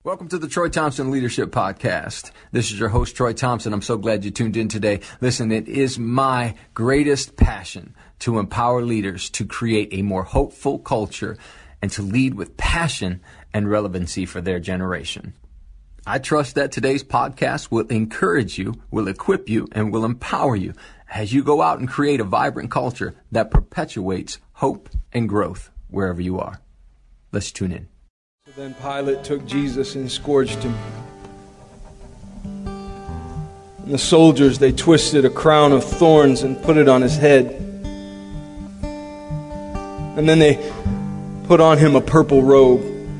Welcome to the Troy Thompson Leadership Podcast. This is your host, Troy Thompson. I'm so glad you tuned in today. Listen, it is my greatest passion to empower leaders to create a more hopeful culture and to lead with passion and relevancy for their generation. I trust that today's podcast will encourage you, will equip you, and will empower you as you go out and create a vibrant culture that perpetuates hope and growth wherever you are. Let's tune in. So then Pilate took Jesus and scourged him. And the soldiers, they twisted a crown of thorns and put it on his head. And then they put on him a purple robe.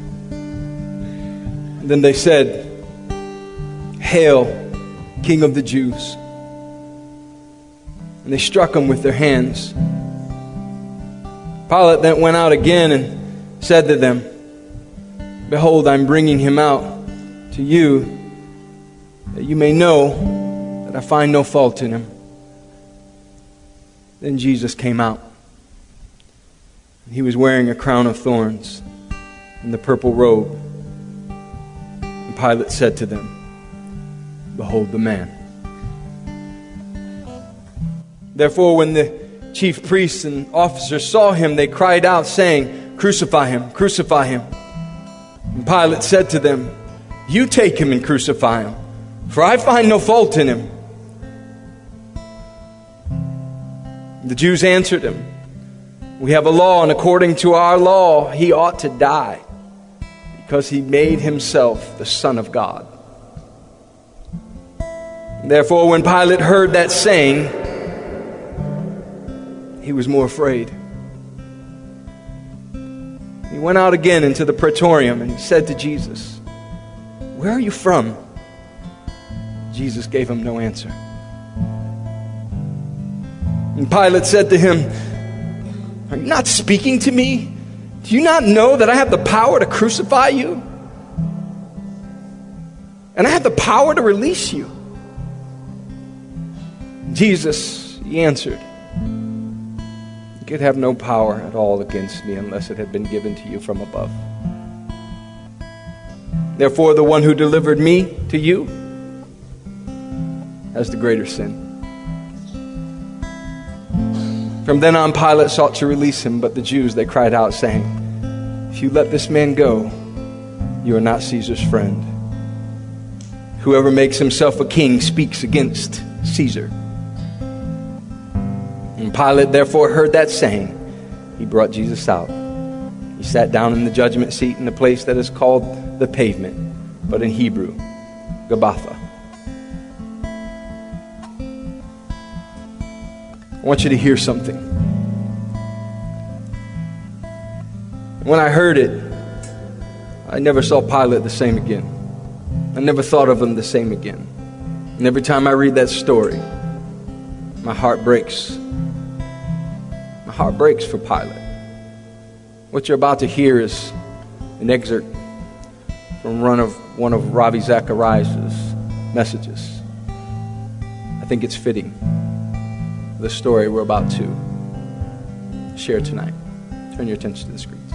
And then they said, "Hail, King of the Jews." And they struck him with their hands. Pilate then went out again and said to them, "Behold, I'm bringing him out to you, that you may know that I find no fault in him." Then Jesus came out. He was wearing a crown of thorns and the purple robe. And Pilate said to them, "Behold the man." Therefore, when the chief priests and officers saw him, they cried out, saying, "Crucify him, crucify him." And Pilate said to them, "You take him and crucify him, for I find no fault in him." The Jews answered him, "We have a law, and according to our law, he ought to die, because he made himself the Son of God." Therefore, when Pilate heard that saying, he was more afraid. He went out again into the praetorium and he said to Jesus, "Where are you from?" Jesus gave him no answer. And Pilate said to him, "Are you not speaking to me? Do you not know that I have the power to crucify you? And I have the power to release you?" Jesus, he answered, "You could have no power at all against me unless it had been given to you from above. Therefore, the one who delivered me to you has the greater sin." From then on, Pilate sought to release him, but the Jews, they cried out, saying, "If you let this man go, you are not Caesar's friend. Whoever makes himself a king speaks against Caesar." When Pilate therefore heard that saying, he brought Jesus out. He sat down in the judgment seat in the place that is called the Pavement, but in Hebrew, Gabbatha. I want you to hear something. When I heard it, I never saw Pilate the same again. I never thought of him the same again. And every time I read that story, my heart breaks. My heart breaks for Pilate. What you're about to hear is an excerpt from one of Ravi Zacharias' messages. I think it's fitting for the story we're about to share tonight. Turn your attention to the screens.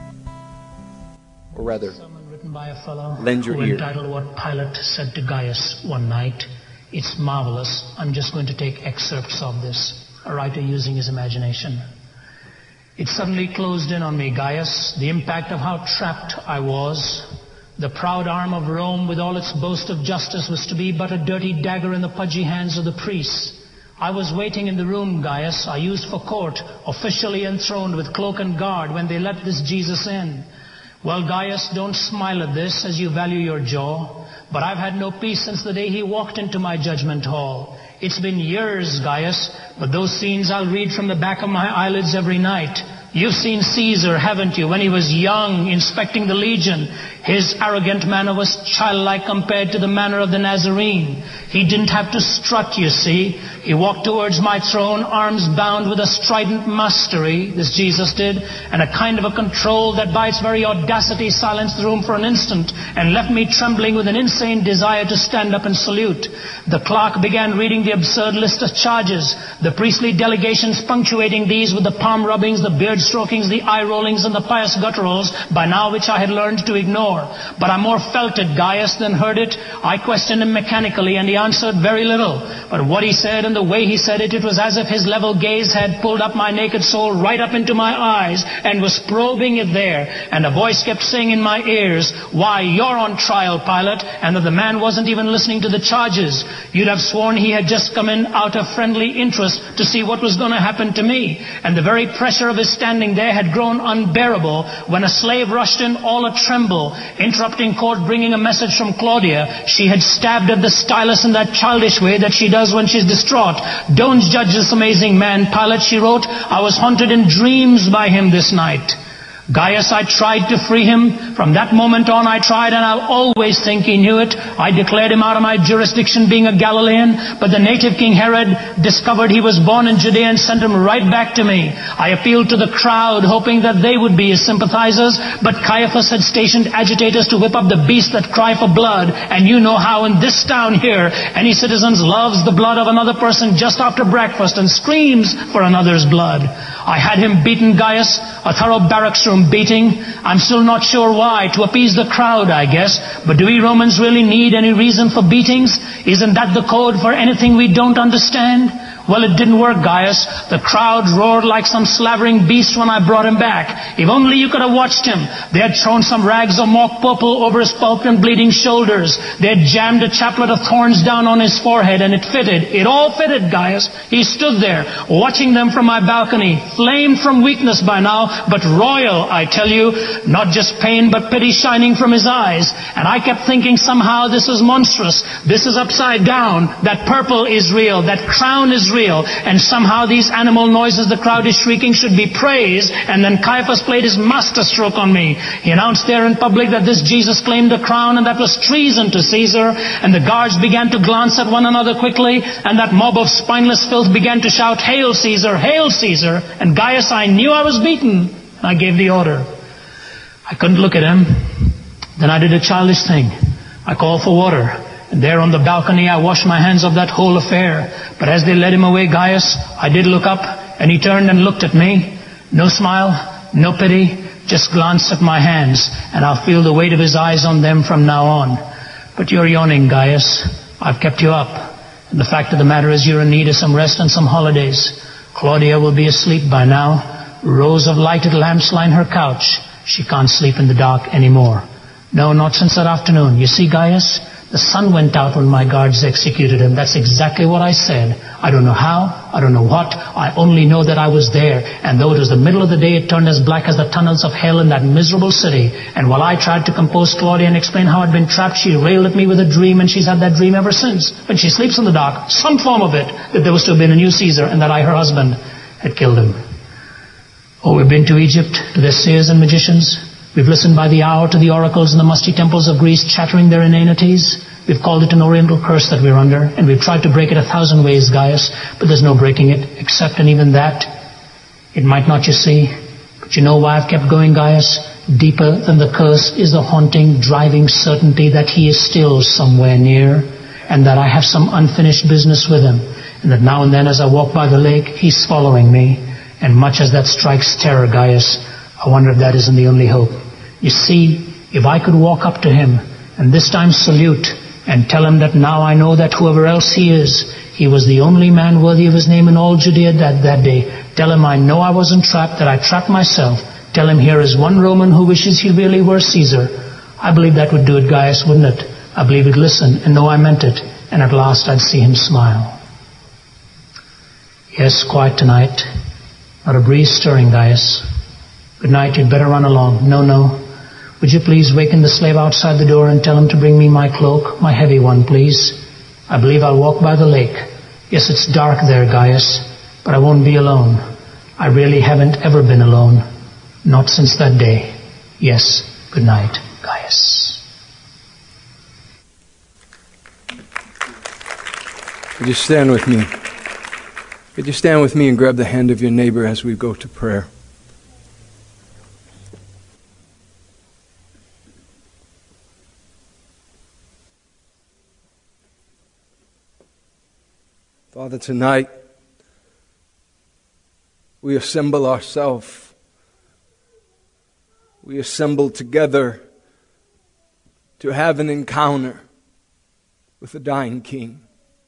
Or rather, written by a fellow lend your ear. Entitled "What Pilate Said to Gaius One Night." It's marvelous. I'm just going to take excerpts of this. A writer using his imagination. "It suddenly closed in on me, Gaius, the impact of how trapped I was. The proud arm of Rome, with all its boast of justice, was to be but a dirty dagger in the pudgy hands of the priests. I was waiting in the room, Gaius, I used for court, officially enthroned with cloak and guard, when they let this Jesus in. Well, Gaius, don't smile at this, as you value your jaw, but I've had no peace since the day he walked into my judgment hall. It's been years, Gaius, but those scenes I'll read from the back of my eyelids every night. You've seen Caesar, haven't you, when he was young, inspecting the legion. His arrogant manner was childlike compared to the manner of the Nazarene. He didn't have to strut, you see. He walked towards my throne, arms bound with a strident mastery, this Jesus did, and a kind of a control that by its very audacity silenced the room for an instant and left me trembling with an insane desire to stand up and salute. The clerk began reading the absurd list of charges, the priestly delegations punctuating these with the palm rubbings, the beard strokings, the eye rollings, and the pious gutturals, by now which I had learned to ignore. more. But I more felt it, Gaius, than heard it. I questioned him mechanically, and he answered very little. But what he said and the way he said it, it was as if his level gaze had pulled up my naked soul right up into my eyes and was probing it there. And a voice kept saying in my ears, "Why, you're on trial, Pilate," and that the man wasn't even listening to the charges. You'd have sworn he had just come in out of friendly interest to see what was going to happen to me. And the very pressure of his standing there had grown unbearable when a slave rushed in all a tremble, interrupting court, bringing a message from Claudia. She had stabbed at the stylus in that childish way that she does when she's distraught. "Don't judge this amazing man, Pilate," she wrote. "I was haunted in dreams by him this night." Gaius, I tried to free him. From that moment on, I tried, and I'll always think he knew it. I declared him out of my jurisdiction, being a Galilean, but the native King Herod discovered he was born in Judea and sent him right back to me. I appealed to the crowd, hoping that they would be his sympathizers, but Caiaphas had stationed agitators to whip up the beasts that cry for blood, and you know how in this town here, any citizen loves the blood of another person just after breakfast and screams for another's blood. I had him beaten, Gaius, a thorough barracks room beating. I'm still not sure why, to appease the crowd, I guess. But do we Romans really need any reason for beatings? Isn't that the code for anything we don't understand? Well, it didn't work, Gaius. The crowd roared like some slavering beast when I brought him back. If only you could have watched him. They had thrown some rags of mock purple over his pulped and bleeding shoulders. They had jammed a chaplet of thorns down on his forehead, and it fitted. It all fitted, Gaius. He stood there, watching them from my balcony, flamed from weakness by now, but royal, I tell you. Not just pain, but pity shining from his eyes. And I kept thinking somehow this is monstrous. This is upside down. That purple is real. That crown is real. And somehow these animal noises the crowd is shrieking should be praised. And then Caiaphas played his masterstroke on me. He announced there in public that this Jesus claimed the crown, and that was treason to Caesar. And the guards began to glance at one another quickly, and that mob of spineless filth began to shout, "Hail Caesar! Hail Caesar!" And Gaius, I knew I was beaten. I gave the order. I couldn't look at him. Then I did a childish thing. I called for water. And there on the balcony I washed my hands of that whole affair. But as they led him away, Gaius, I did look up, and he turned and looked at me. No smile, no pity, just glanced at my hands, and I'll feel the weight of his eyes on them from now on. But you're yawning, Gaius. I've kept you up. And the fact of the matter is you're in need of some rest and some holidays. Claudia will be asleep by now. Rows of lighted lamps line her couch. She can't sleep in the dark anymore. No, not since that afternoon. You see, Gaius? The sun went out when my guards executed him. That's exactly what I said. I don't know how, I don't know what, I only know that I was there. And though it was the middle of the day, it turned as black as the tunnels of hell in that miserable city. And while I tried to compose Claudia and explain how I'd been trapped, she railed at me with a dream, and she's had that dream ever since. When she sleeps in the dark, some form of it, that there was to have been a new Caesar, and that I, her husband, had killed him. Oh, we've been to Egypt, to their seers and magicians. We've listened by the hour to the oracles in the musty temples of Greece chattering their inanities. We've called it an oriental curse that we're under, and we've tried to break it 1,000 ways, Gaius, but there's no breaking it, except, and even that, it might not, you see. But you know why I've kept going, Gaius? Deeper than the curse is the haunting, driving certainty that he is still somewhere near, and that I have some unfinished business with him, and that now and then as I walk by the lake, he's following me. And much as that strikes terror, Gaius, I wonder if that isn't the only hope. You see, if I could walk up to him, and this time salute, and tell him that now I know that whoever else he is, he was the only man worthy of his name in all Judea that day. Tell him I know I wasn't trapped, that I trapped myself. Tell him here is one Roman who wishes he really were Caesar. I believe that would do it, Gaius, wouldn't it? I believe he'd listen and know I meant it, and at last I'd see him smile. Yes, quiet tonight. Not a breeze stirring, Gaius. Good night, you'd better run along. No. Would you please waken the slave outside the door and tell him to bring me my cloak, my heavy one, please? I believe I'll walk by the lake. Yes, it's dark there, Gaius, but I won't be alone. I really haven't ever been alone. Not since that day. Yes, good night, Gaius. Would you stand with me? Would you stand with me and grab the hand of your neighbor as we go to prayer? Father, tonight we assemble ourselves. We assemble together to have an encounter with a dying King,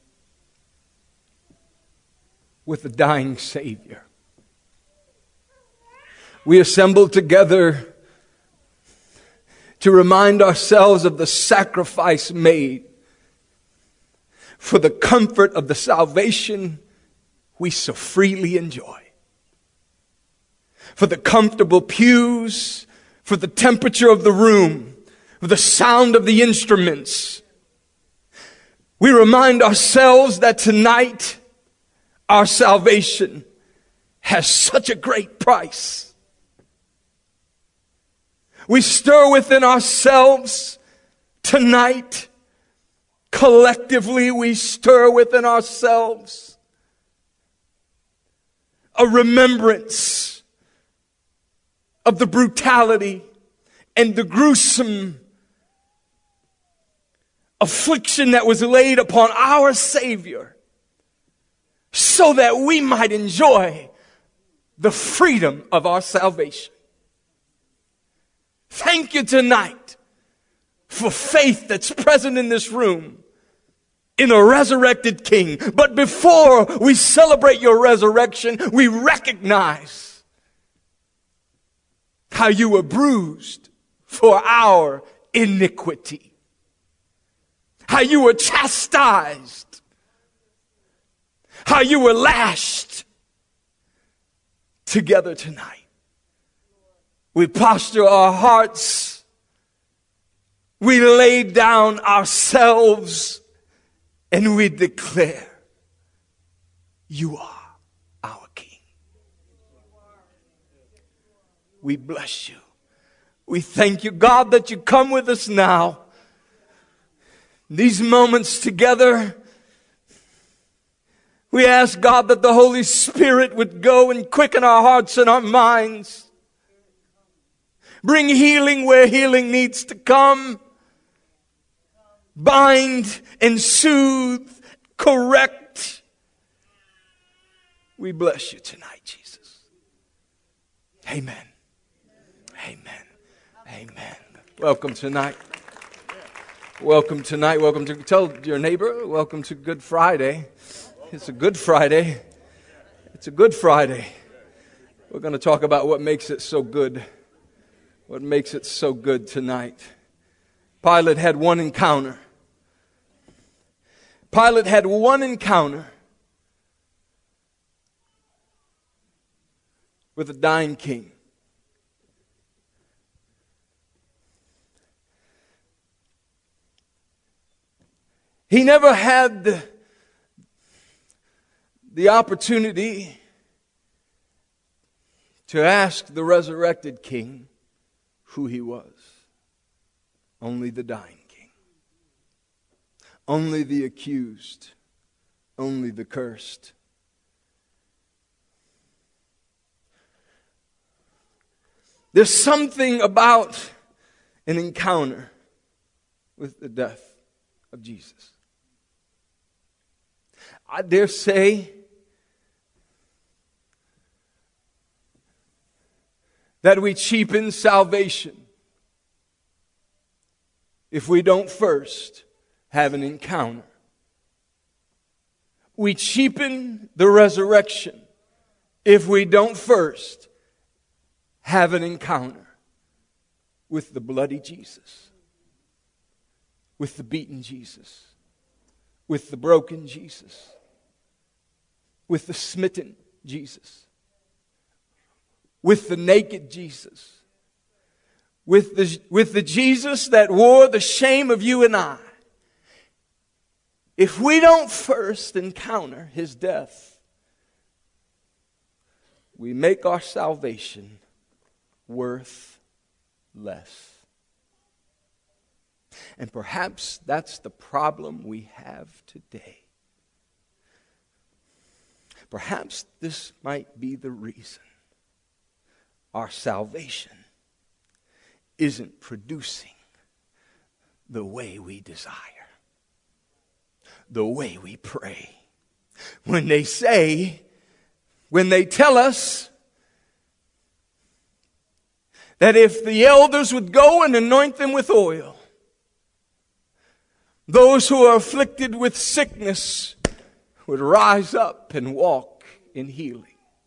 with a dying Savior. We assembled together to remind ourselves of the sacrifice made for the comfort of the salvation we so freely enjoy. For the comfortable pews, for the temperature of the room, for the sound of the instruments. We remind ourselves that tonight our salvation has such a great price. We stir within ourselves tonight. Collectively, we stir within ourselves a remembrance of the brutality and the gruesome affliction that was laid upon our Savior so that we might enjoy the freedom of our salvation. Thank you tonight for faith that's present in this room in a resurrected King. But before we celebrate your resurrection, we recognize how you were bruised for our iniquity, how you were chastised, how you were lashed. Together tonight, we posture our hearts, we lay down ourselves, and we declare, you are our King. We bless you. We thank you, God, that you come with us now. These moments together, we ask, God, that the Holy Spirit would go and quicken our hearts and our minds. Bring healing where healing needs to come. Bind and soothe, correct. We bless you tonight, Jesus. Amen. Amen. Amen. Welcome tonight. Welcome tonight. Welcome to, tell your neighbor, welcome to Good Friday. It's a Good Friday. It's a Good Friday. We're going to talk about what makes it so good. What makes it so good tonight. Pilate had one encounter. Pilate had one encounter with a dying king. He never had the opportunity to ask the resurrected king who he was. Only the dying king. Only the accused. Only the cursed. There's something about an encounter with the death of Jesus. I dare say that we cheapen salvation if we don't first have an encounter. We cheapen the resurrection if we don't first have an encounter with the bloody Jesus, with the beaten Jesus, with the broken Jesus, with the smitten Jesus, with the naked Jesus, with the Jesus that wore the shame of you and I. If we don't first encounter his death, we make our salvation worth less. And perhaps that's the problem we have today. Perhaps this might be the reason our salvation isn't producing the way we desire, the way we pray. When they tell us that if the elders would go and anoint them with oil, those who are afflicted with sickness would rise up and walk in healing.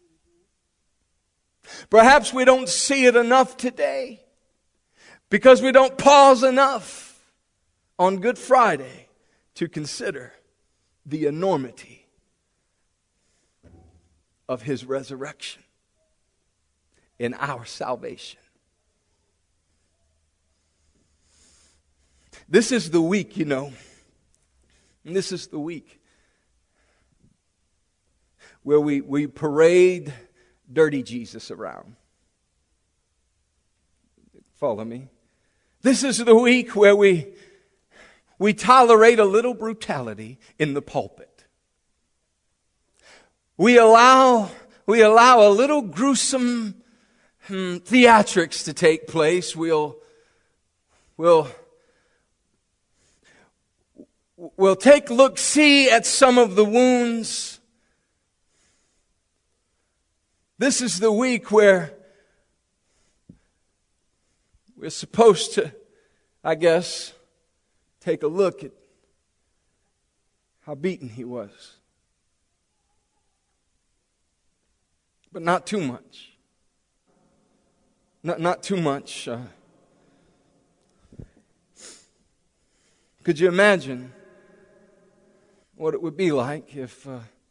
Perhaps we don't see it enough today because we don't pause enough on Good Friday to consider the enormity of His resurrection in our salvation. This is the week, you know. And this is the week where we parade dirty Jesus around. Follow me. This is the week where we tolerate a little brutality in the pulpit. We allow a little gruesome theatrics to take place. We'll take look-see at some of the wounds. This is the week where we're supposed to, I guess, take a look at how beaten He was. But not too much. Not too much. Could you imagine what it would be like if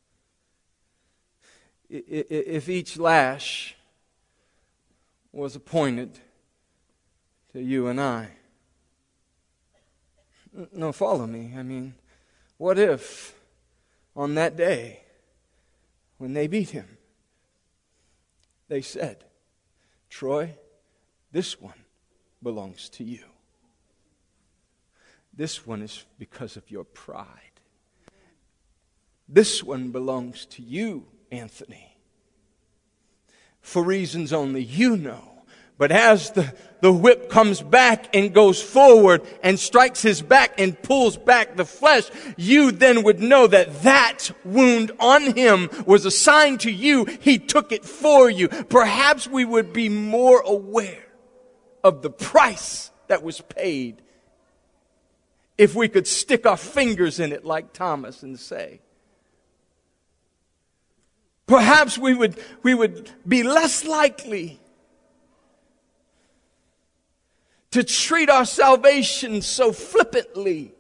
each lash was appointed to you and I? No, follow me. I mean, what if on that day when they beat Him, they said, "Troy, this one belongs to you. This one is because of your pride. This one belongs to you, Anthony, for reasons only you know." But as the whip comes back and goes forward and strikes his back and pulls back the flesh, you then would know that that wound on him was assigned to you. He took it for you. Perhaps we would be more aware of the price that was paid if we could stick our fingers in it like Thomas and say, perhaps we would be less likely to treat our salvation so flippantly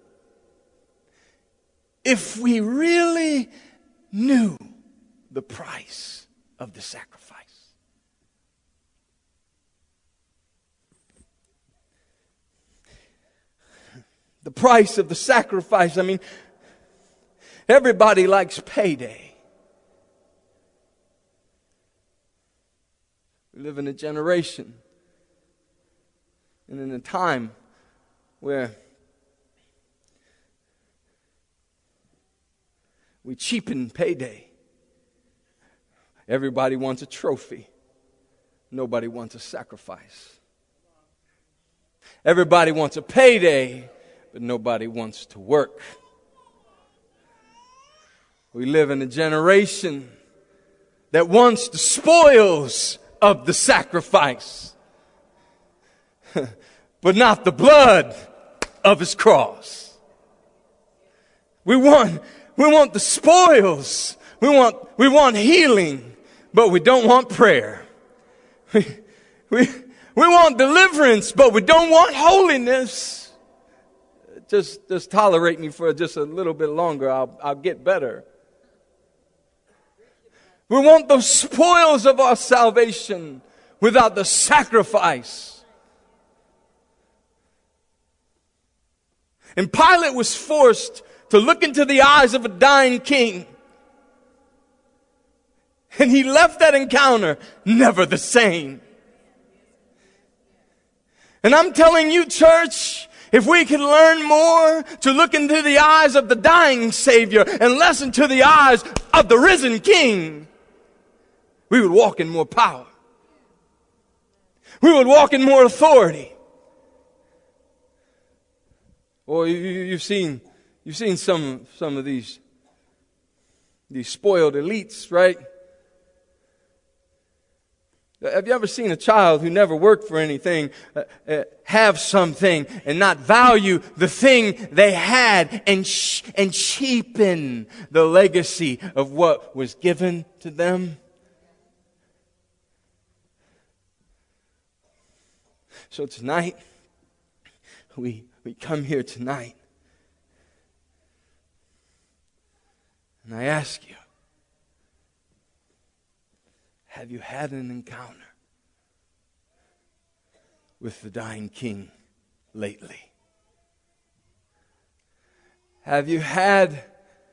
if we really knew the price of the sacrifice. The price of the sacrifice. I mean, everybody likes payday. We live in a generation and in a time where we cheapen payday. Everybody wants a trophy. Nobody wants a sacrifice. Everybody wants a payday, but nobody wants to work. We live in a generation that wants the spoils of the sacrifice, but not the blood of His cross. We want the spoils. We want healing, but we don't want prayer. We want deliverance, but we don't want holiness. Just tolerate me for just a little bit longer. I'll get better. We want the spoils of our salvation without the sacrifice. And Pilate was forced to look into the eyes of a dying king. And he left that encounter never the same. And I'm telling you, church, if we could learn more to look into the eyes of the dying Savior and less into the eyes of the risen King, we would walk in more power. We would walk in more authority. Or you've seen some of these spoiled elites, right? Have you ever seen a child who never worked for anything have something and not value the thing they had and cheapen the legacy of what was given to them? So tonight, we come here tonight, and I ask you, have you had an encounter with the dying King lately? Have you had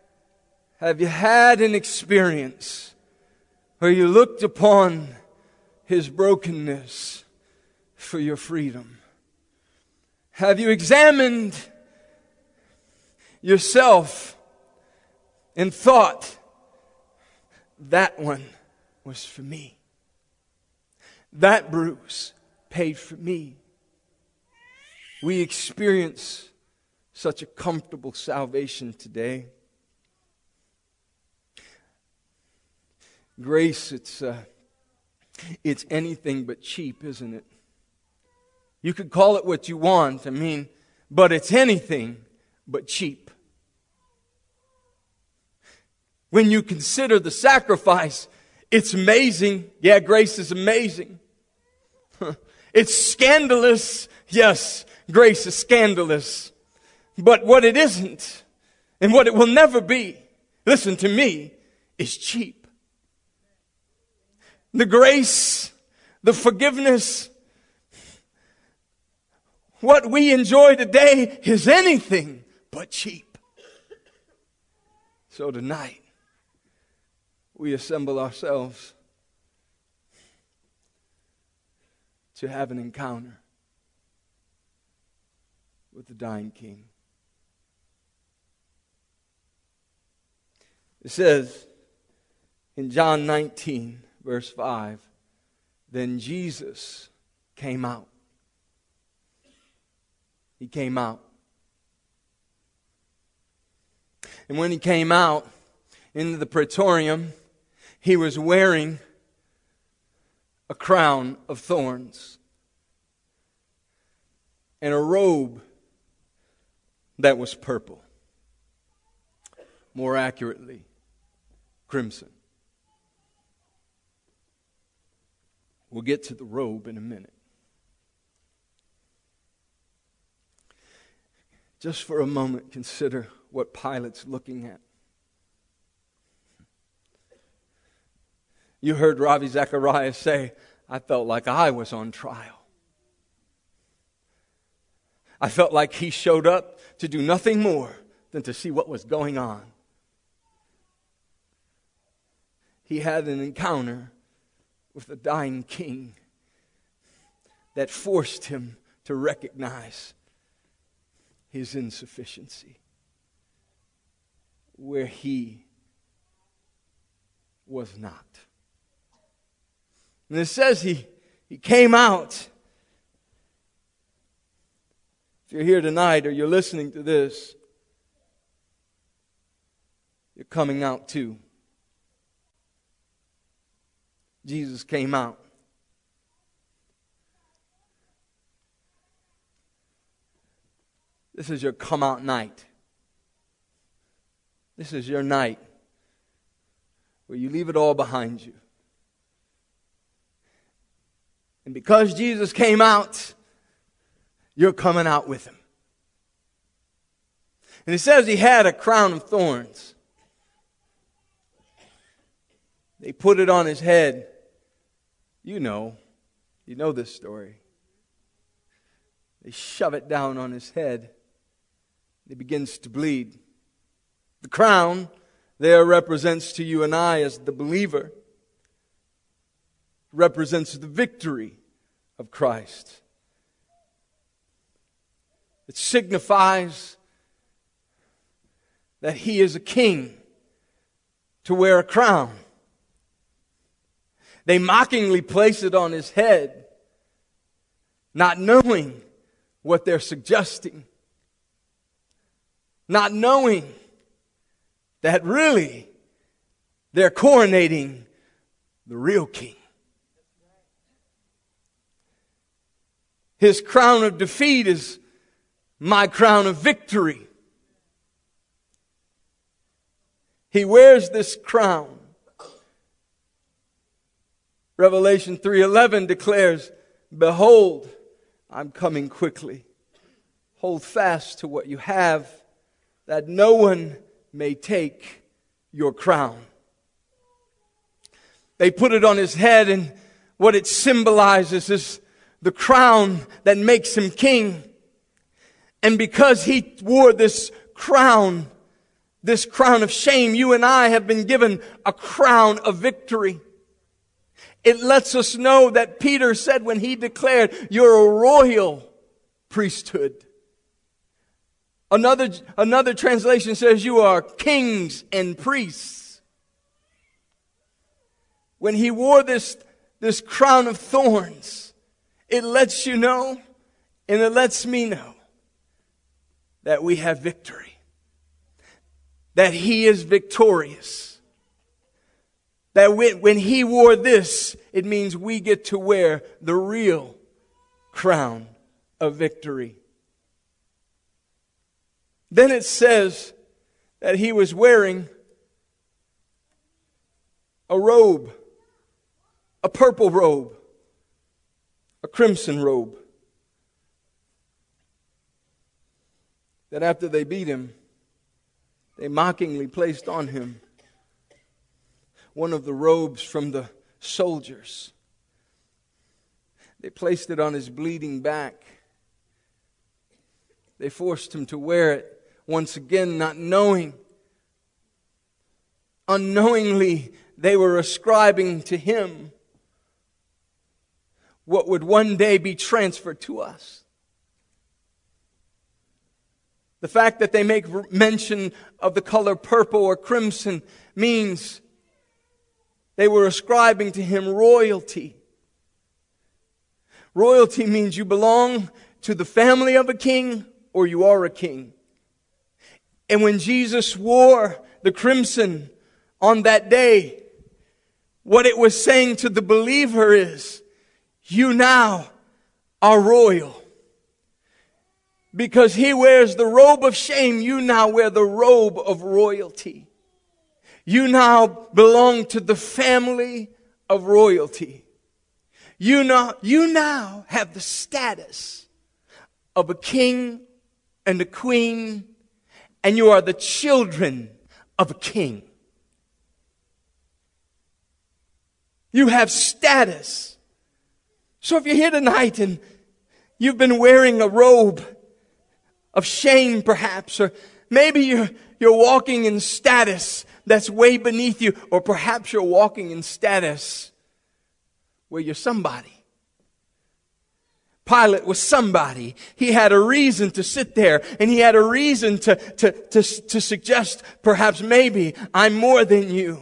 an experience where you looked upon His brokenness for your freedom? Have you examined yourself and thought, that one was for me. That bruise paid for me. We experience such a comfortable salvation today. Grace, it's anything but cheap, isn't it? You could call it what you want, but it's anything but cheap. When you consider the sacrifice, it's amazing. Yeah, grace is amazing. It's scandalous. Yes, grace is scandalous. But what it isn't, and what it will never be, listen to me, is cheap. The grace, the forgiveness, what we enjoy today is anything but cheap. So tonight, we assemble ourselves to have an encounter with the dying King. It says in John 19, verse 5, then Jesus came out. He came out. And when He came out into the praetorium, He was wearing a crown of thorns and a robe that was purple. More accurately, crimson. We'll get to the robe in a minute. Just for a moment, consider what Pilate's looking at. You heard Ravi Zacharias say, I felt like I was on trial. I felt like he showed up to do nothing more than to see what was going on. He had an encounter with the dying King that forced him to recognize his insufficiency, where he was not. And it says he came out. If you're here tonight or you're listening to this, you're coming out too. Jesus came out. This is your come out night. This is your night where you leave it all behind you. And because Jesus came out, you're coming out with Him. And it says He had a crown of thorns. They put it on His head. You know this story. They shove it down on His head. It begins to bleed. The crown there represents to you and I as the believer, represents the victory of Christ. It signifies that He is a king to wear a crown. They mockingly place it on His head, not knowing what they're suggesting. Not knowing that really they're coronating the real king. His crown of defeat is my crown of victory. He wears this crown. Revelation 3:11 declares, behold, I'm coming quickly. Hold fast to what you have, that no one may take your crown. They put it on his head, and what it symbolizes is the crown that makes him king. And because he wore this crown of shame, you and I have been given a crown of victory. It lets us know that Peter said when he declared, you're a royal priesthood. Another translation says you are kings and priests. When he wore this crown of thorns, it lets you know, and it lets me know, that we have victory. That he is victorious. That when he wore this, it means we get to wear the real crown of victory. Then it says that he was wearing a robe, a purple robe, a crimson robe. That after they beat him, they mockingly placed on him one of the robes from the soldiers. They placed it on his bleeding back. They forced him to wear it once again, not knowing. Unknowingly, they were ascribing to him what would one day be transferred to us. The fact that they make mention of the color purple or crimson means they were ascribing to him royalty. Royalty means you belong to the family of a king or you are a king. And when Jesus wore the crimson on that day, what it was saying to the believer is, you now are royal. Because he wears the robe of shame, you now wear the robe of royalty. You now belong to the family of royalty. You now have the status of a king and a queen, and you are the children of a king. You have status. So if you're here tonight and you've been wearing a robe of shame perhaps, or maybe you're walking in status that's way beneath you, or perhaps you're walking in status where you're somebody. Pilate was somebody. He had a reason to sit there, and he had a reason to suggest perhaps maybe I'm more than you.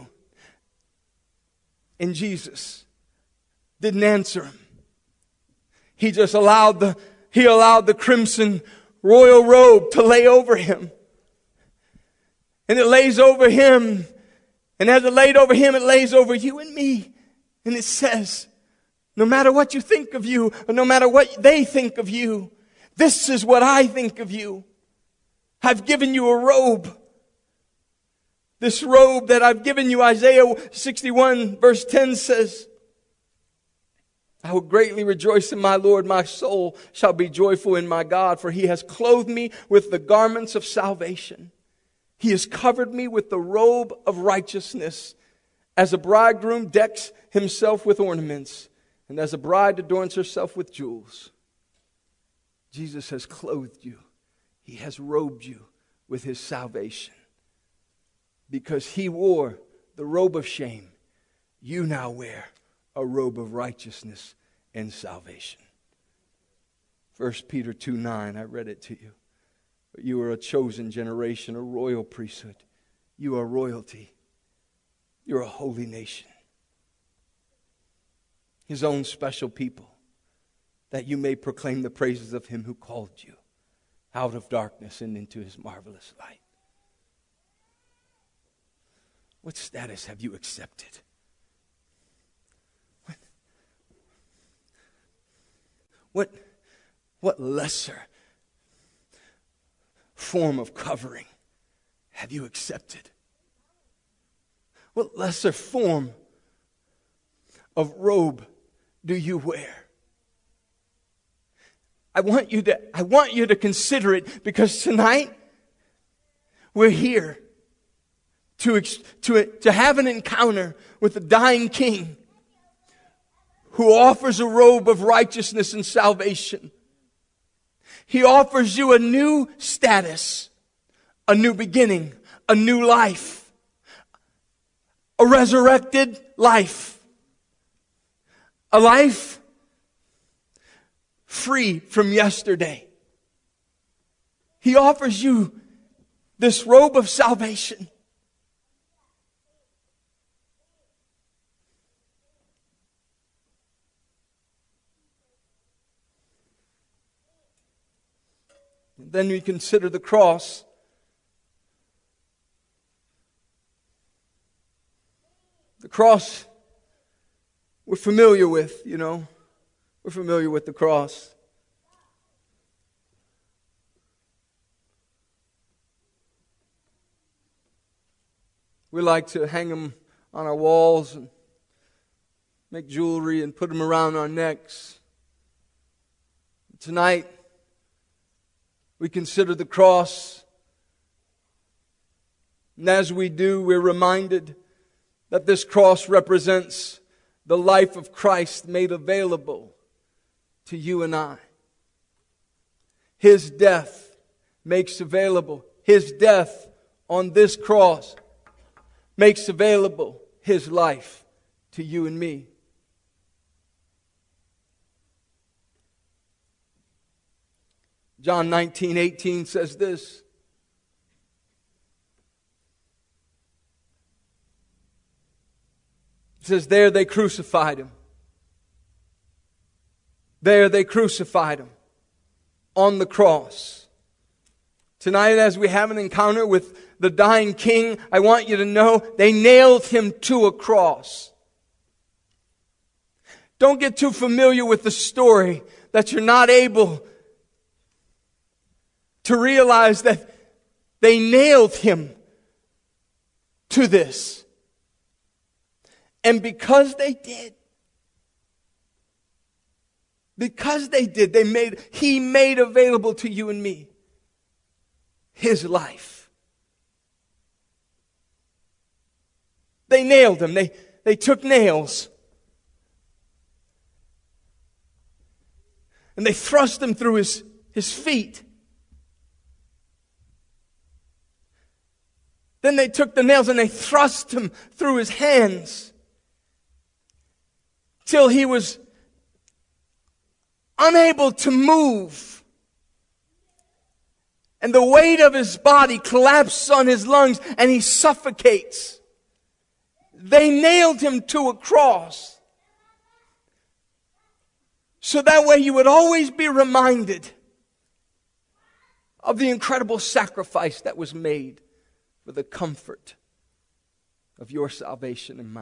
And Jesus didn't answer him. He just allowed the crimson royal robe to lay over him. And it lays over him. And as it laid over him, it lays over you and me. And it says, no matter what you think of you, or no matter what they think of you, this is what I think of you. I've given you a robe. This robe that I've given you, Isaiah 61 verse 10 says, I will greatly rejoice in my Lord. My soul shall be joyful in my God, for he has clothed me with the garments of salvation. He has covered me with the robe of righteousness, as a bridegroom decks himself with ornaments, and as a bride adorns herself with jewels. Jesus has clothed you. He has robed you with his salvation. Because he wore the robe of shame, you now wear a robe of righteousness and salvation. 1 Peter 2:9, I read it to you. But you are a chosen generation, a royal priesthood. You are royalty. You're a holy nation. His own special people, that you may proclaim the praises of him who called you out of darkness and into his marvelous light. What status have you accepted? What lesser form of covering have you accepted? What lesser form of robe do you wear? I want you to consider it, because tonight we're here to have an encounter with the dying King who offers a robe of righteousness and salvation. He offers you a new status, a new beginning, a new life, a resurrected life, a life free from yesterday. He offers you this robe of salvation. And then we consider the cross. The cross we're familiar with, We're familiar with the cross. We like to hang them on our walls and make jewelry and put them around our necks. Tonight, we consider the cross. And as we do, we're reminded that this cross represents the life of Christ made available to you and I. His death makes available. His death on this cross makes available His life to you and me. John 19:18 says this. It says, there they crucified Him. There they crucified Him on the cross. Tonight, as we have an encounter with the dying King, I want you to know they nailed Him to a cross. Don't get too familiar with the story that you're not able to realize that they nailed Him to this. And because they did, He made available to you and me His life. They nailed Him. They took nails. And they thrust Him through His feet. Then they took the nails and they thrust Him through His hands, till He was unable to move. And the weight of His body collapses on His lungs and He suffocates. They nailed Him to a cross. So that way you would always be reminded of the incredible sacrifice that was made for the comfort of your salvation and mine.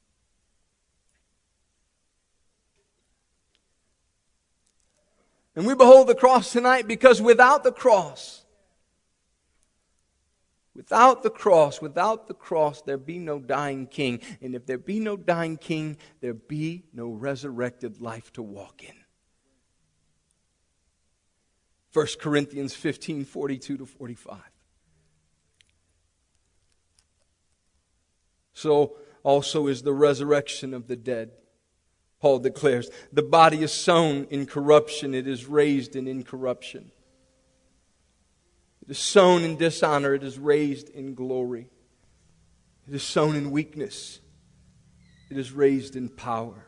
And we behold the cross tonight because without the cross, there be no dying King. And if there be no dying King, there be no resurrected life to walk in. 1 Corinthians 15:42-45. So also is the resurrection of the dead. Paul declares, the body is sown in corruption, it is raised in incorruption. It is sown in dishonor, it is raised in glory. It is sown in weakness, it is raised in power.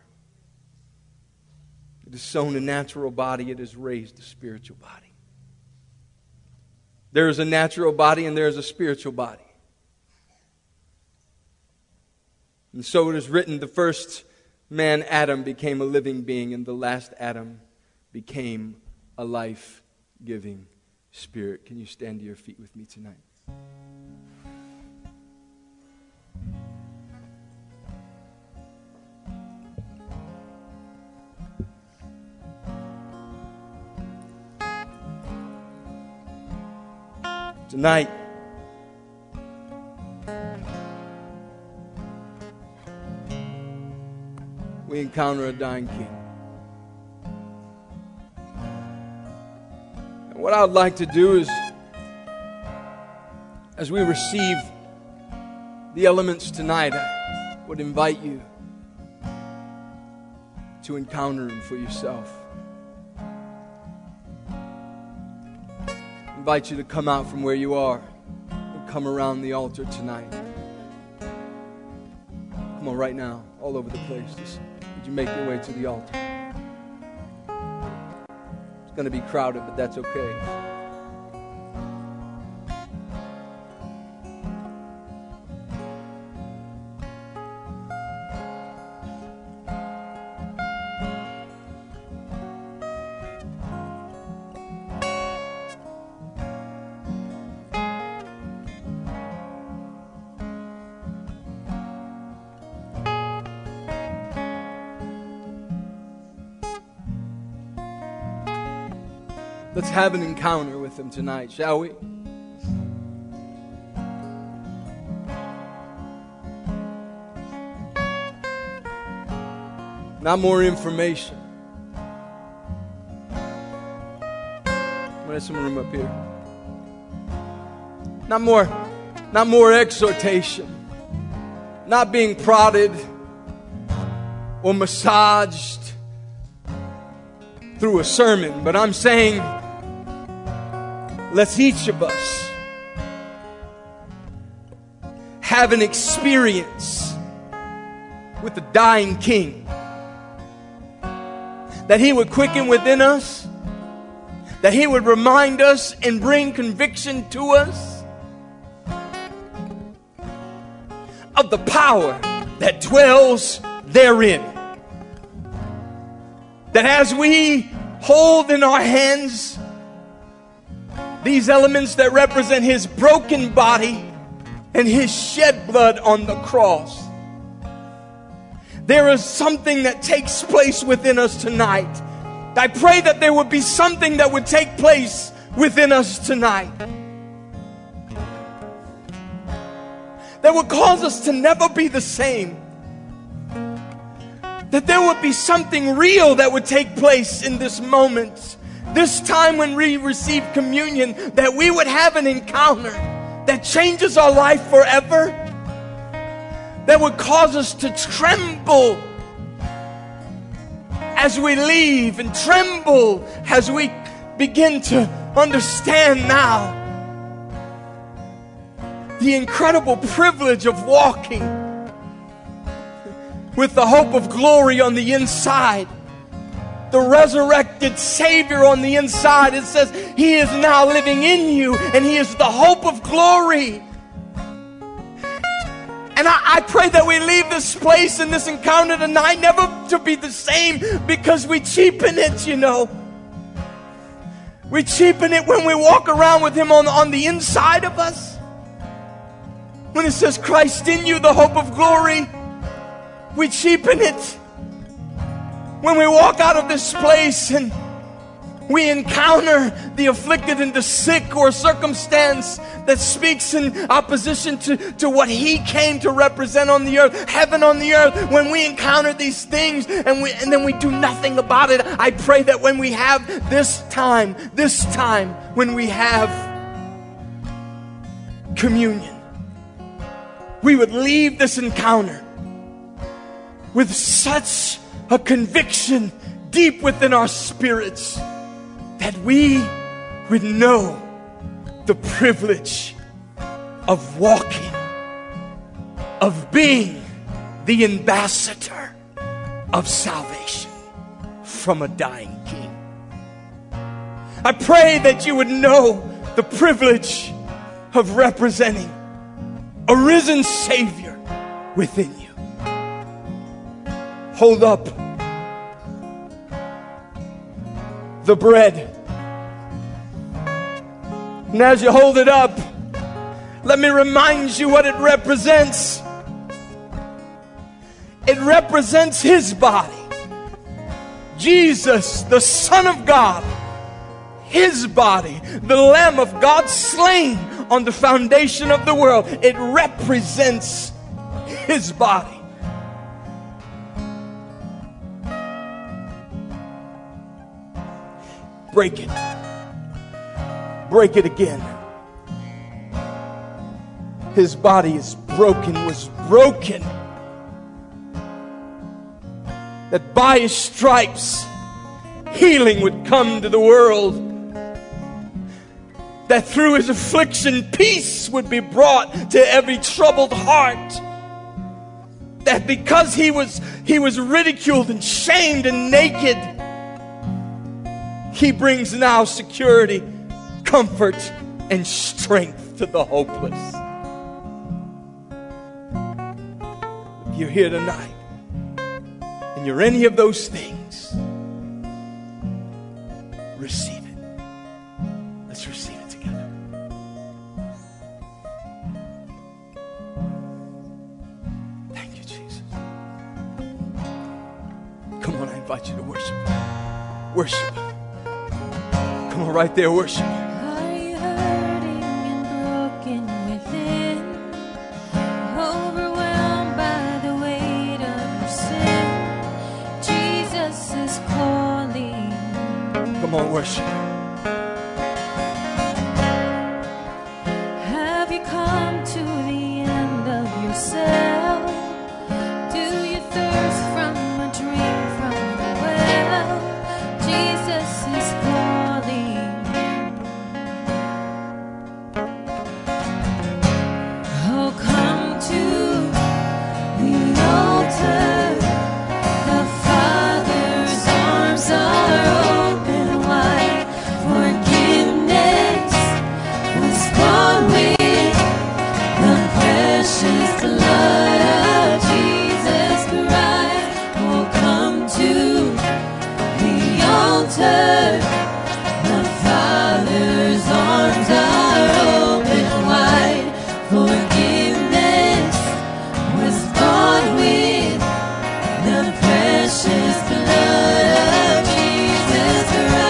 It is sown a natural body, it is raised a spiritual body. There is a natural body and there is a spiritual body. And so it is written, the first man, Adam, became a living being, and the last Adam became a life-giving spirit. Can you stand to your feet with me tonight? Tonight, we encounter a dying king. And what I would like to do is, as we receive the elements tonight, I would invite you to encounter him for yourself. I invite you to come out from where you are and come around the altar tonight. Come on, right now, all over the place. Just would you make your way to the altar? It's going to be crowded, but that's okay. Let's have an encounter with him tonight, shall we? Not more information. There's some room up here. Not more exhortation. Not being prodded or massaged through a sermon, but I'm saying, let's each of us have an experience with the dying King. That he would quicken within us. That he would remind us and bring conviction to us of the power that dwells therein. That as we hold in our hands these elements that represent his broken body and his shed blood on the cross, there is something that takes place within us tonight. I pray that there would be something that would take place within us tonight that would cause us to never be the same. That there would be something real that would take place in this moment. This time when we receive communion, that we would have an encounter that changes our life forever. That would cause us to tremble as we leave, and tremble as we begin to understand now the incredible privilege of walking with the hope of glory on the inside. The resurrected Savior on the inside. It says he is now living in you, and he is the hope of glory. And I pray that we leave this place and this encounter tonight never to be the same, because we cheapen it, you know. We cheapen it when we walk around with him on the inside of us. When it says Christ in you, the hope of glory, we cheapen it when we walk out of this place and we encounter the afflicted and the sick, or circumstance that speaks in opposition to what he came to represent on the earth, heaven on the earth. When we encounter these things and then we do nothing about it, I pray that when we have this time when we have communion, we would leave this encounter with such a conviction deep within our spirits that we would know the privilege of walking, of being the ambassador of salvation from a dying King. I pray that you would know the privilege of representing a risen Savior within you. Hold up the bread. And as you hold it up, let me remind you what it represents. It represents his body. Jesus, the Son of God, his body, the Lamb of God slain on the foundation of the world. It represents His body. Break it. Break it again. His body is broken, was broken. That by His stripes, healing would come to the world. That through His affliction, peace would be brought to every troubled heart. That because He was ridiculed and shamed and naked, He brings now security, comfort, and strength to the hopeless. If you're here tonight and you're any of those things, receive it. Let's receive it together. Thank you, Jesus. Come on, I invite you to worship. Worship. Come on, right there, worship. Are you hurting and broken within? Overwhelmed by the weight of your sin? Jesus is calling. Come on, worship. Have you come to the end of yourself? Do you thirst from a dream from the well? Jesus is calling. Oh, come to the altar. The Father's arms are open wide. Forgiveness was bought with the precious blood of Jesus Christ. Oh, come to the altar. The Father's arms are open wide. Forgiveness was bought with the precious blood of Jesus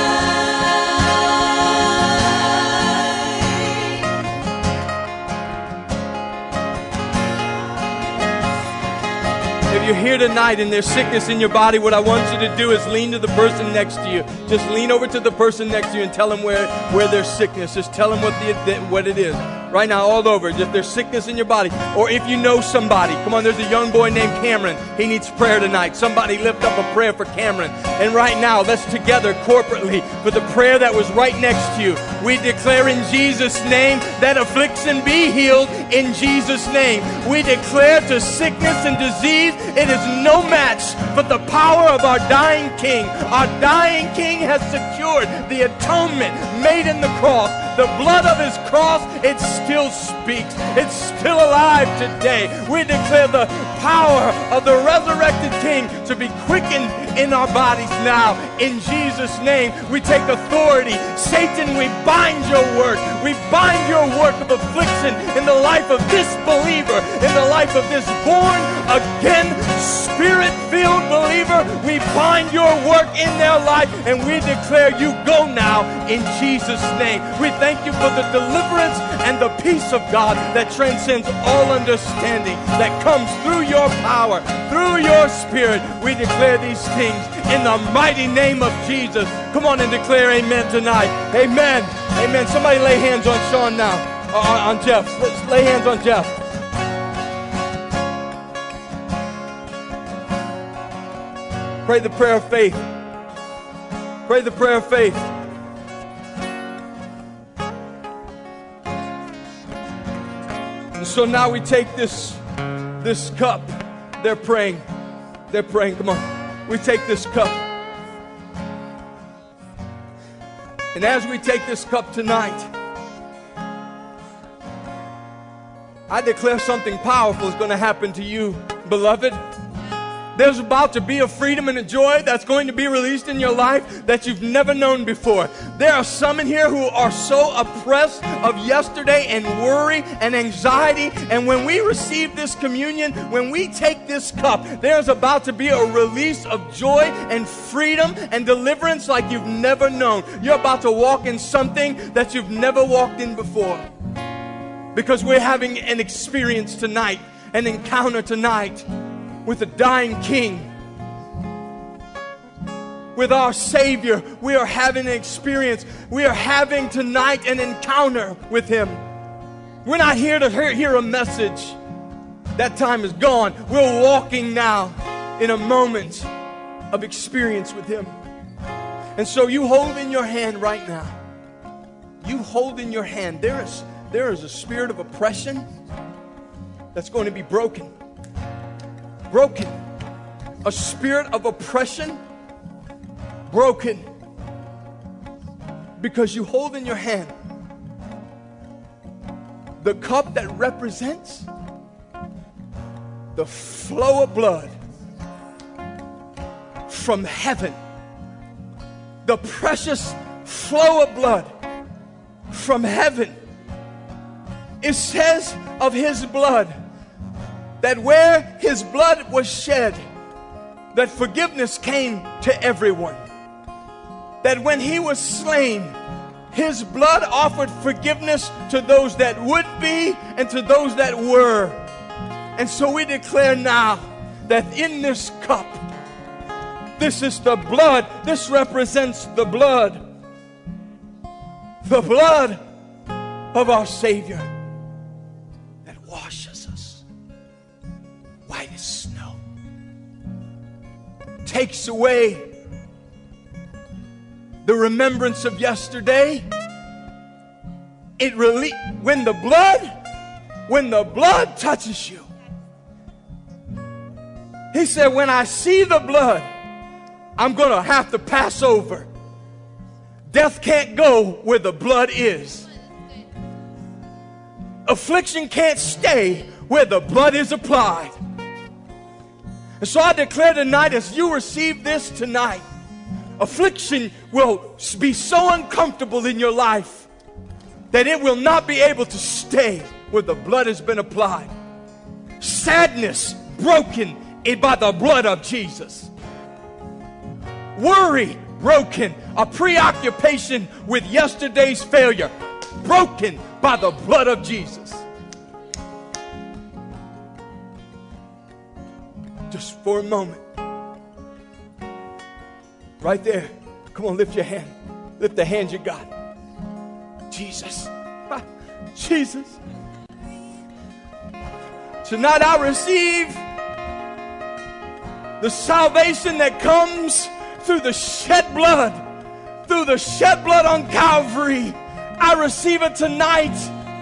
Christ. If you're here tonight and there's sickness in your body, what I want you to do is lean to the person next to you. Just lean over to the person next to you and tell them where there's sickness. Just tell them what it is. Right now, all over. If there's sickness in your body, or if you know somebody. Come on, there's a young boy named Cameron. He needs prayer tonight. Somebody lift up a prayer for Cameron. And right now, let's together corporately for the prayer that was right next to you. We declare in Jesus' name that affliction be healed in Jesus' name. We declare to sickness and disease, it is no match for the power of our dying King. Our dying King has secured the atonement made in the cross. The blood of His cross, it still speaks. It's still alive today. We declare the power of the resurrected King to be quickened in our bodies now. In Jesus' name, we take authority. Satan, we bind your work. We bind your work of affliction in the life of this believer, in the life of this born again, Spirit-filled believer. We bind your work in their life, and we declare you go now in Jesus' name. We thank you for the deliverance and the peace of God that transcends all understanding, that comes through your power, through your Spirit. We declare these things in the mighty name of Jesus. Come on and declare amen tonight. Amen. Amen. Somebody lay hands on Sean now. On Jeff. Let's lay hands on Jeff. Pray the prayer of faith. Pray the prayer of faith. And so now we take this cup. They're praying. They're praying. Come on. We take this cup. And as we take this cup tonight, I declare something powerful is going to happen to you, beloved. There's about to be a freedom and a joy that's going to be released in your life that you've never known before. There are some in here who are so oppressed of yesterday and worry and anxiety. And when we receive this communion, when we take this cup, there's about to be a release of joy and freedom and deliverance like you've never known. You're about to walk in something that you've never walked in before. Because we're having an experience tonight, an encounter tonight with a dying King. With our Savior, we are having an experience. We are having tonight an encounter with Him. We're not here to hear a message. That time is gone. We're walking now in a moment of experience with Him. And so you hold in your hand right now. You hold in your hand. There is a spirit of oppression that's going to be broken. Broken. A spirit of oppression broken. Because you hold in your hand the cup that represents the flow of blood from heaven. The precious flow of blood from heaven. It says of His blood that where His blood was shed, that forgiveness came to everyone. That when He was slain, His blood offered forgiveness to those that would be and to those that were. And so we declare now that in this cup, this is the blood. This represents the blood. The blood of our Savior that washes us white as snow. Takes away the remembrance of yesterday. When the blood touches you. He said, when I see the blood, I'm going to have to pass over. Death can't go where the blood is. Affliction can't stay where the blood is applied. And so I declare tonight, as you receive this tonight, affliction will be so uncomfortable in your life that it will not be able to stay where the blood has been applied. Sadness broken by the blood of Jesus. Worry broken. A preoccupation with yesterday's failure broken by the blood of Jesus. Just for a moment. Right there. Come on, lift your hand. Lift the hand you got. Jesus. Jesus. Tonight I receive the salvation that comes through the shed blood. Through the shed blood on Calvary. I receive it tonight.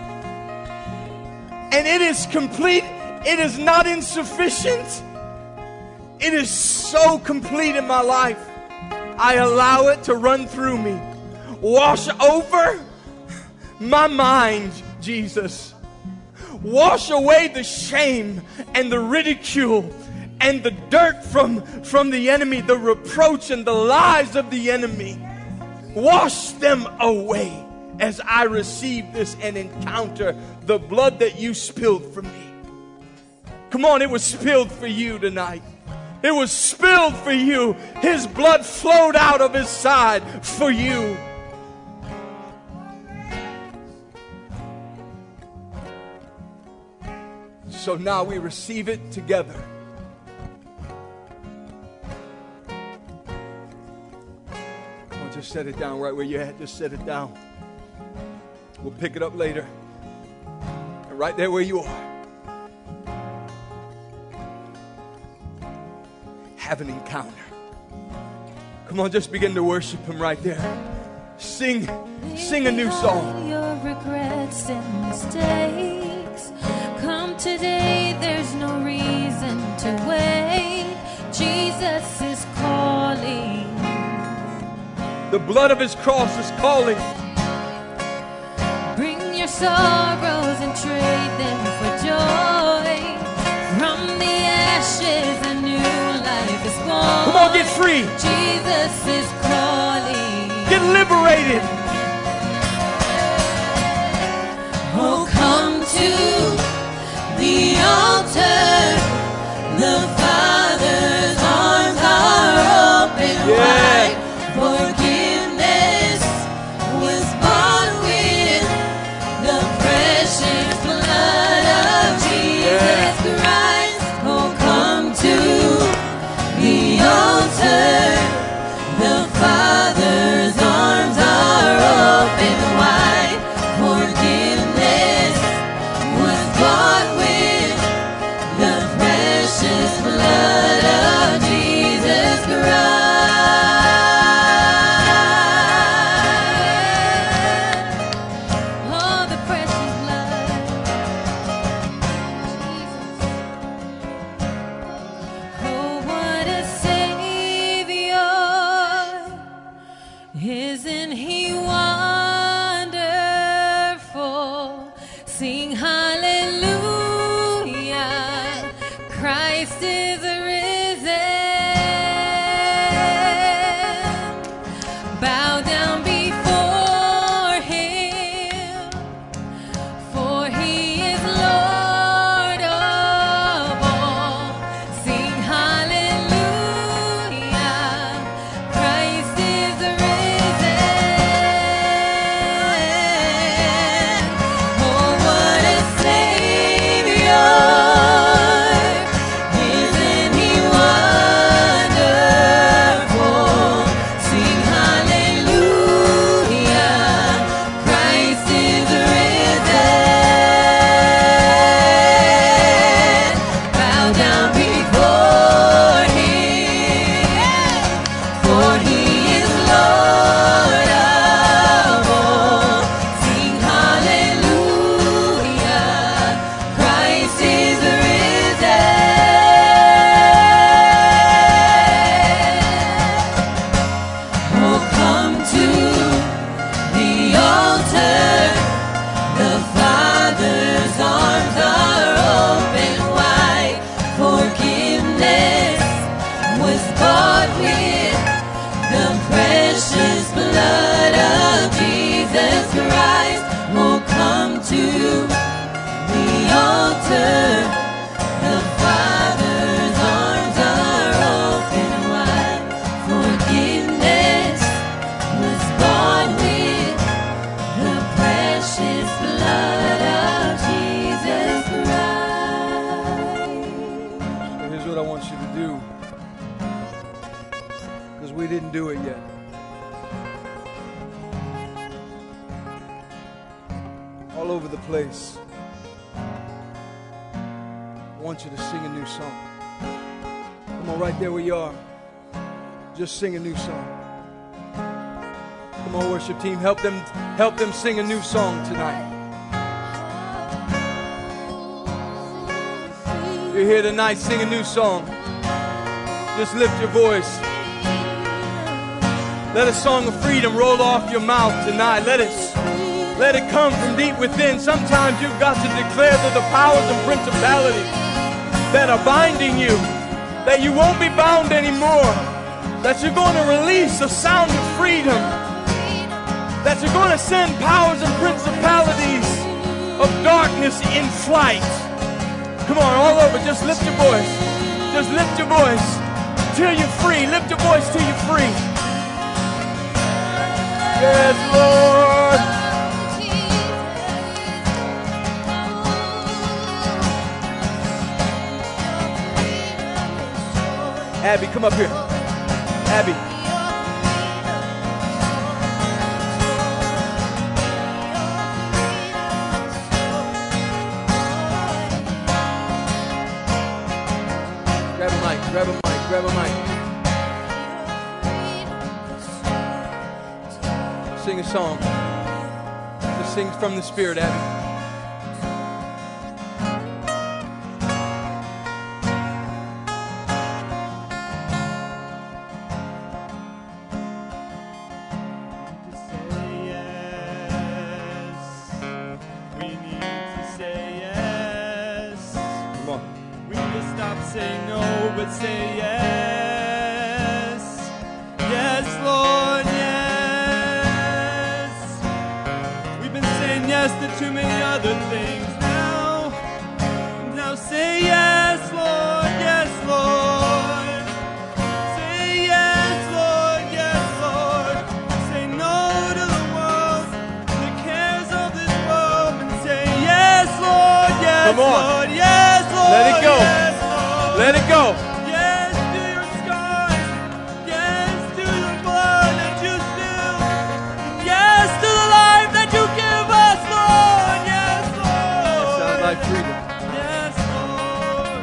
And it is complete. It is not insufficient. It is so complete in my life. I allow it to run through me. Wash over my mind, Jesus. Wash away the shame and the ridicule and the dirt from the enemy, the reproach and the lies of the enemy. Wash them away as I receive this and encounter the blood that you spilled for me. Come on, it was spilled for you tonight. It was spilled for you. His blood flowed out of His side for you. So now we receive it together. Come on, just set it down right where you're at. Just set it down. We'll pick it up later. And right there where you are. Have an encounter. Come on, just begin to worship Him right there. Sing a new song. Your regrets and mistakes. Come today, there's no reason to wait. Jesus is calling. The blood of His cross is calling. Bring your sorrows and trade them for joy. From the ashes, a new life is born. Come on, get free. Jesus is calling. Get liberated. Oh, come to the altar. The Father's arms are open wide. Forgiveness was bought with the precious hallelujah, Christ is risen. Bow down before him, for he is Lord of all. Sing hallelujah, Christ is risen. Oh, what a Savior! Isn't he wonderful? Sing hallelujah, Christ is risen. Bow down before him, for he is Lord of all. Sing hallelujah, Christ is risen. Oh, come to the altar. The Father's arms are open wide. Forgiveness was bought with the precious blood of Jesus Christ. Oh, come to the altar. The Father's arms are open wide. Forgiveness was bought with the precious blood of Jesus Christ. Here's what I want you to do, because we didn't do it yet. All over the place, I want you to sing a new song. Come on, right there where you are. Just sing a new song. Come on, worship team, help them sing a new song tonight. You're here tonight, sing a new song. Just lift your voice. Let a song of freedom roll off your mouth tonight. Let it come from deep within. Sometimes you've got to declare to the powers and principalities that are binding you that you won't be bound anymore, that you're going to release a sound of freedom, that you're going to send powers and principalities of darkness in flight. Come on, all over, just lift your voice. Just lift your voice till you're free. Lift your voice till you're free. Yes, Lord. Abby, come up here. Abby. Grab a mic, grab a mic, grab a mic. Sing a song. Just sing from the Spirit, Abby. Say no, but say yes. Yes, Lord, yes. We've been saying yes to too many other things now. Now say yes, Lord, yes, Lord. Say yes, Lord, yes, Lord. Say no to the world, the cares of this world, and say yes, Lord, yes, Come on. Lord, yes, Lord. Let it go. Yes, Let it go. yes to your scars. Yes to the blood that you spill. Yes to the life that you give us, Lord. Yes, Lord. Sounds like freedom. Yes, Lord.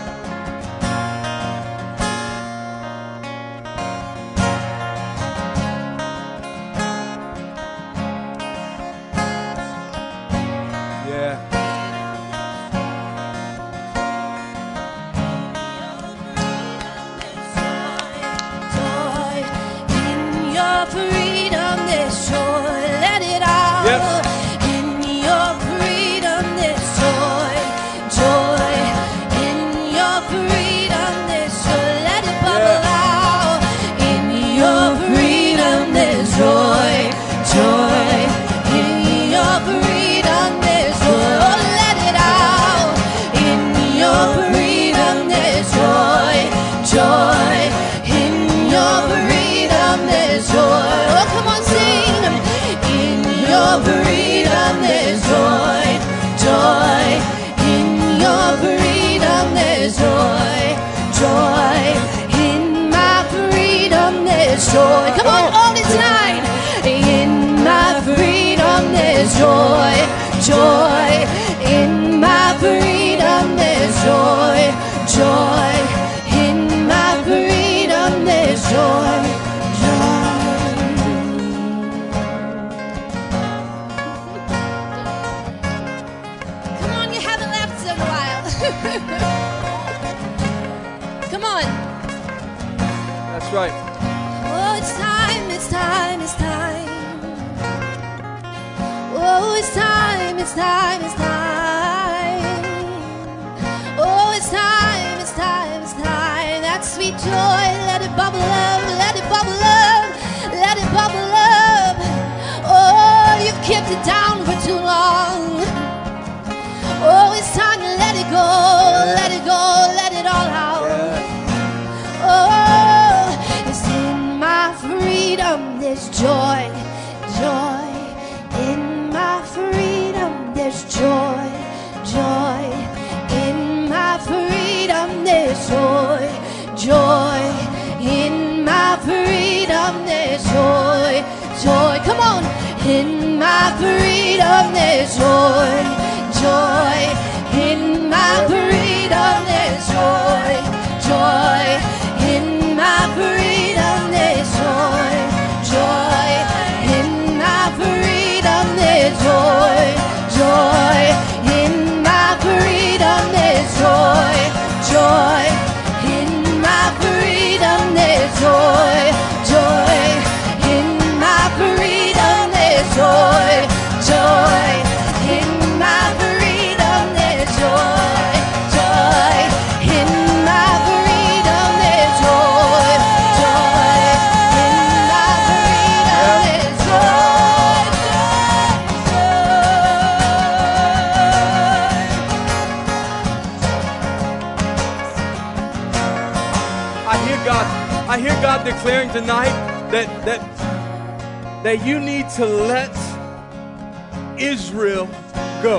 Yeah. Freedom, there's joy, let it out. Yep. In your freedom, there's joy. there's joy. Come on, hold it tonight. In my freedom there's joy, joy. In my freedom there's joy, joy. In my freedom there's joy, joy. Come on, you haven't laughed in a while. Come on. That's right. Oh, it's time, it's time, it's time. Oh, it's time, it's time, it's time. Oh, it's time, it's time, it's time. That sweet joy, let it bubble up, let it bubble up, let it bubble up. Oh, you've kept it down for too long. Oh, it's time to let it go, let it go, let it all out. Oh, it's in my freedom, there's joy, joy. In my freedom, there's joy, joy. In my freedom, there's joy, joy. In my freedom, there's joy, joy. Come on. In my freedom, there's joy, joy. In my freedom, there's joy, joy. In my freedom, there's joy, joy. In my freedom, there's joy, joy. In my freedom, there's joy, joy. In my freedom, there's joy, joy. In my freedom, there's joy, joy. In my freedom, there's joy, joy. In my freedom, there's joy, joy. In my freedom, there's joy, I hear God declaring tonight that you need to let Israel go.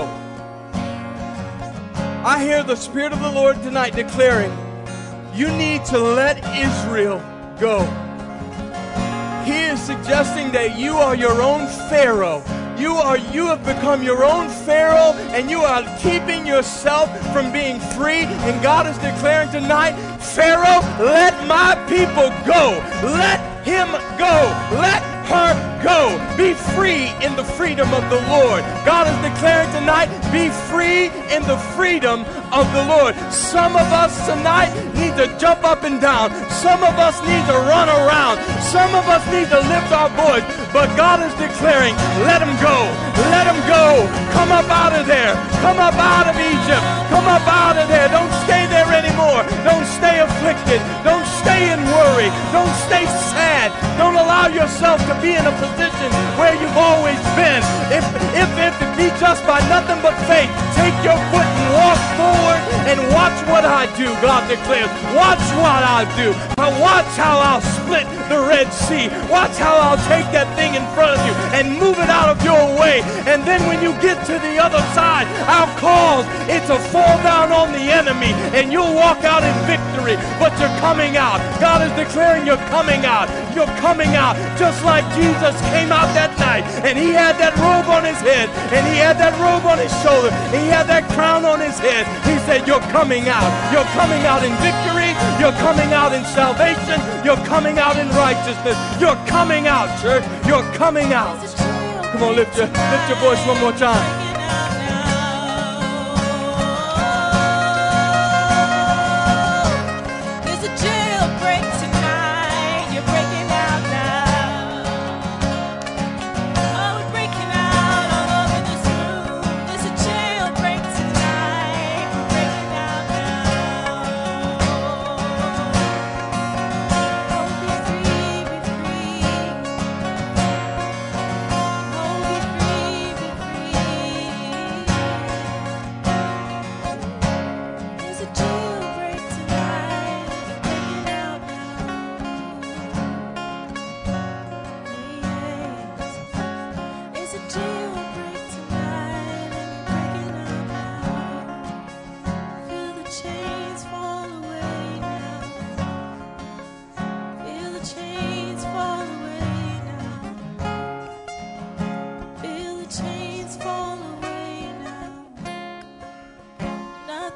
I hear the Spirit of the Lord tonight declaring, you need to let Israel go. He is suggesting that you are your own Pharaoh. You have become your own Pharaoh, and you are keeping yourself from being free. And God is declaring tonight, Pharaoh, let my people go. Let him go. Let her go. Be free in the freedom of the Lord. God is declaring tonight, be free in the freedom of the Lord. Some of us tonight need to jump up and down. Some of us need to run around. Some of us need to lift our voice. But God is declaring, let him go. Let him go. Come up out of there. Come up out of Egypt. Come up out of there. Don't stay there anymore. Don't stay afflicted. Don't stay in worry. Don't stay sad. Don't allow yourself to be in a position where you've always been. If it be just by nothing but faith, take your foot and walk forward and watch what I do, God declares. Watch what I do. Watch how I'll split the Red Sea. Watch how I'll take that thing in front of you and move it out of your way. And then when you get to the other side, I'll cause it to fall down on the enemy and you'll walk out in victory. But you're coming out. God is declaring you're coming out. You're coming out just like Jesus came out that night, and he had that robe on his head, and he had that robe on his shoulder, and he had that crown on his head. He said, you're coming out. You're coming out in victory. You're coming out in salvation. You're coming out in righteousness. You're coming out, church. You're coming out. Come on, lift your voice one more time.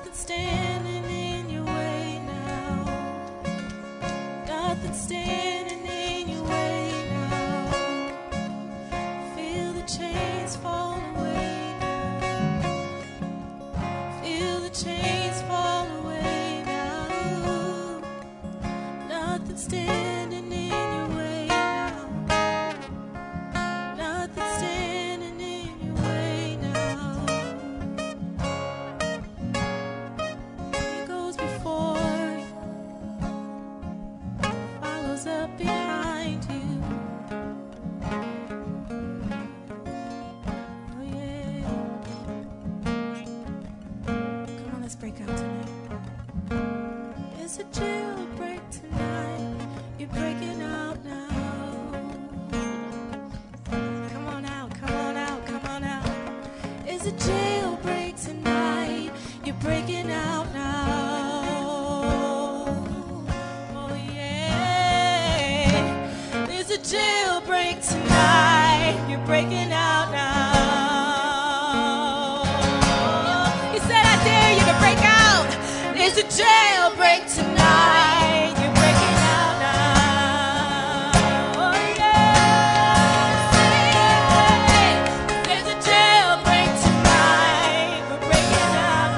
Nothing standing in your way now. Nothing standing in your way now. Feel the chains fall away now. Feel the chains fall away now. Nothing standing in your way now. Nothing standing in your way now. He goes before you, follows up behind you. Oh yeah. Come on, let's break out tonight. It's a jailbreak tonight. You're breaking out now. Come on out, come on out, come on out. It's a jailbreak tonight. You're breaking out now. Oh yeah. It's a jailbreak tonight. You're breaking out now. He said, I dare you to break out. It's a jailbreak tonight. You're breaking out now. Oh yeah. There's a jailbreak tonight. We're breaking out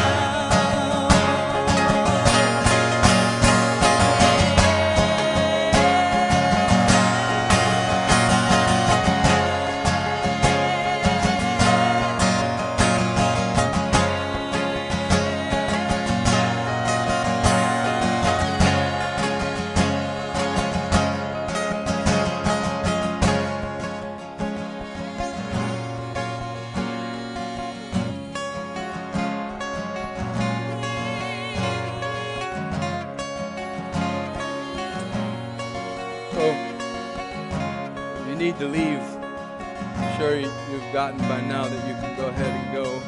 So, if you need to leave, I'm sure you've gotten by now that you can go ahead and go.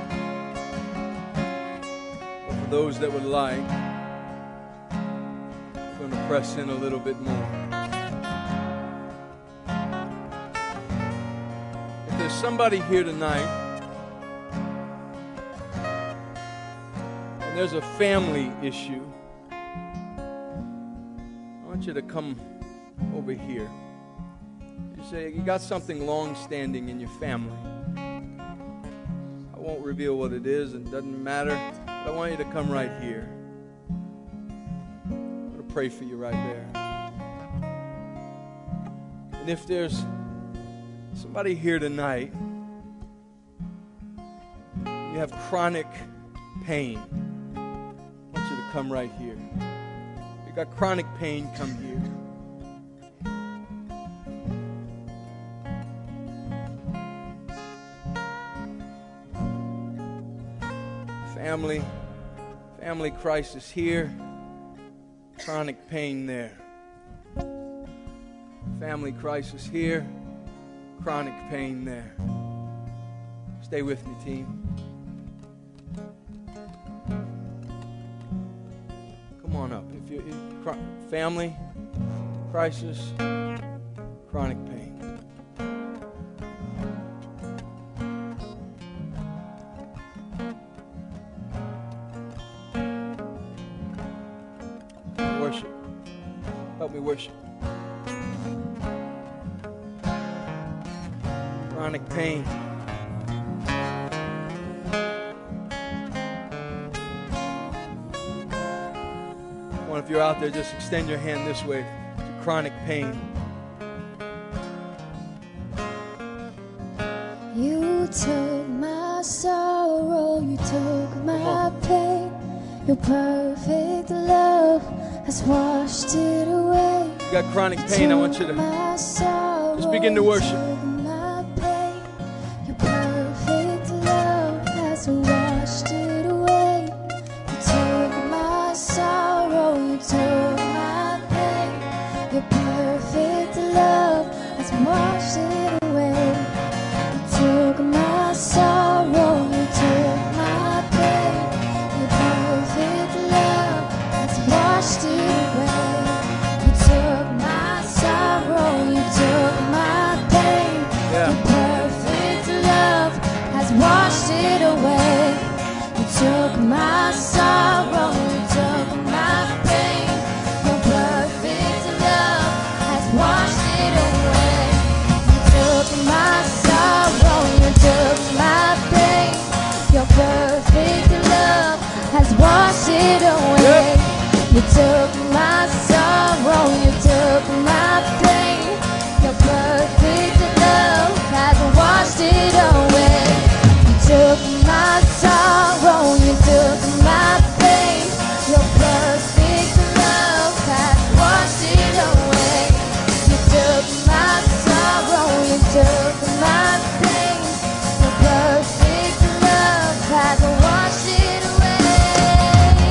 But for those that would like, I'm going to press in a little bit more. If there's somebody here tonight, and there's a family issue, I want you to come over here. You say you got something long-standing in your family. I won't reveal what it is, and it doesn't matter, but I want you to come right here. I'm going to pray for you right there. And if there's somebody here tonight, you have chronic pain, I want you to come right here. If you got chronic pain, come here. Family crisis here, chronic pain there. Family crisis here, chronic pain there. Stay with me, team. Come on up. If you family crisis, chronic pain. Worship. Help me worship. Chronic pain. Come on, if you're out there, just extend your hand this way to chronic pain. You took my sorrow, you took my pain. Your perfect love has washed it away. You got chronic pain, I want you to just begin to worship. Your perfect love has washed it away. You took my sorrow, you took my pain. Your perfect love has washed it away. You took my sorrow, you took my pain. Your perfect love has washed it away. You took my sorrow, you took my pain. has washed it away. You took my sorrow, you took my pain. Your perfect love has washed it away. You took my sorrow, you took my pain. Your perfect love has washed it away. You took my sorrow, you took my pain. Your perfect love has washed it away.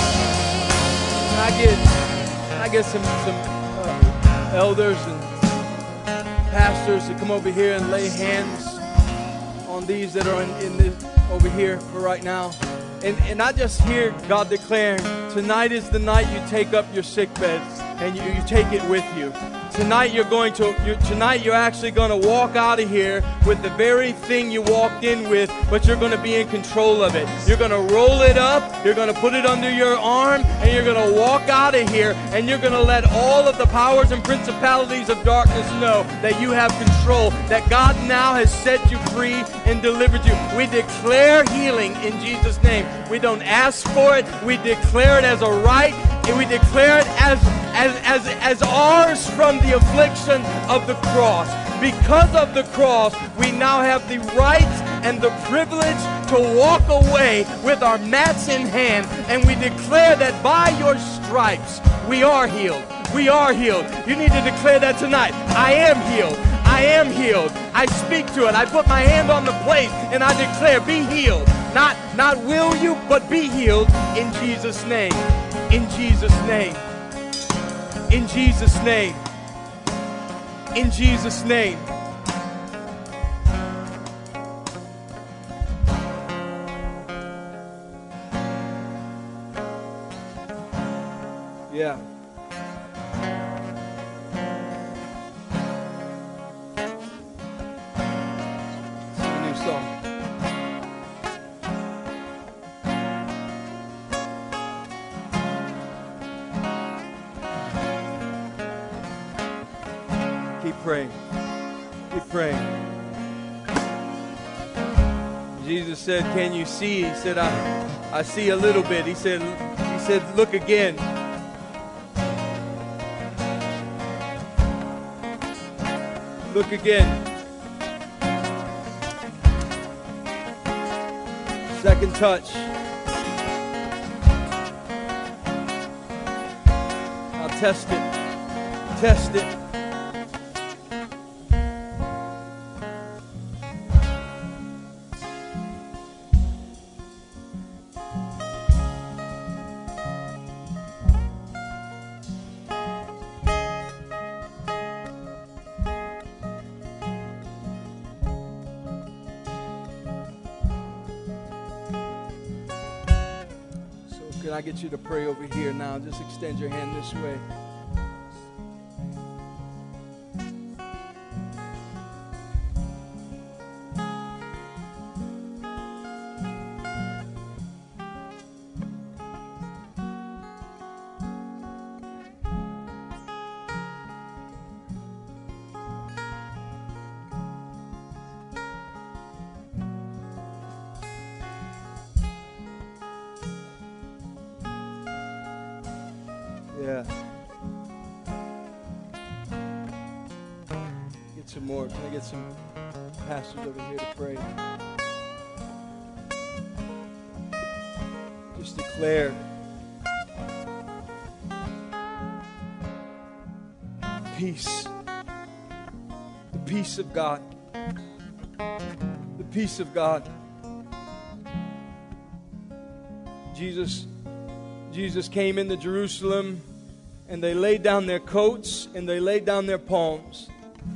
I get some elders and pastors to come over here and lay hands on these that are in this over here for right now. And I just hear God declaring, tonight is the night you take up your sick bed and you take it with you. Tonight you're actually going to walk out of here with the very thing you walked in with, but you're going to be in control of it. You're going to roll it up, you're going to put it under your arm, and you're going to walk out of here, and you're going to let all of the powers and principalities of darkness know that you have control, that God now has set you free and delivered you. We declare healing in Jesus' name. We don't ask for it, we declare it as a right, and we declare it as ours from the affliction of the cross. Because of the cross, we now have the right and the privilege to walk away with our mats in hand, and we declare that by your stripes we are healed. We are healed. You need to declare that tonight. I am healed. I am healed. I speak to it. I put my hand on the plate and I declare, be healed. Not will you, but be healed in Jesus' name. In Jesus' name. In Jesus' name. In Jesus' name. Yeah. Sing a new song. Keep praying. Keep praying. Jesus said, can you see? He said, I see a little bit. He said, look again. Look again. Second touch. I'll test it. Test it. Can I get you to pray over here now? Just extend your hand this way. Yeah. Get some more. Can I get some pastors over here to pray? Just declare peace. The peace of God. The peace of God. Jesus came into Jerusalem, and they laid down their coats and they laid down their palms.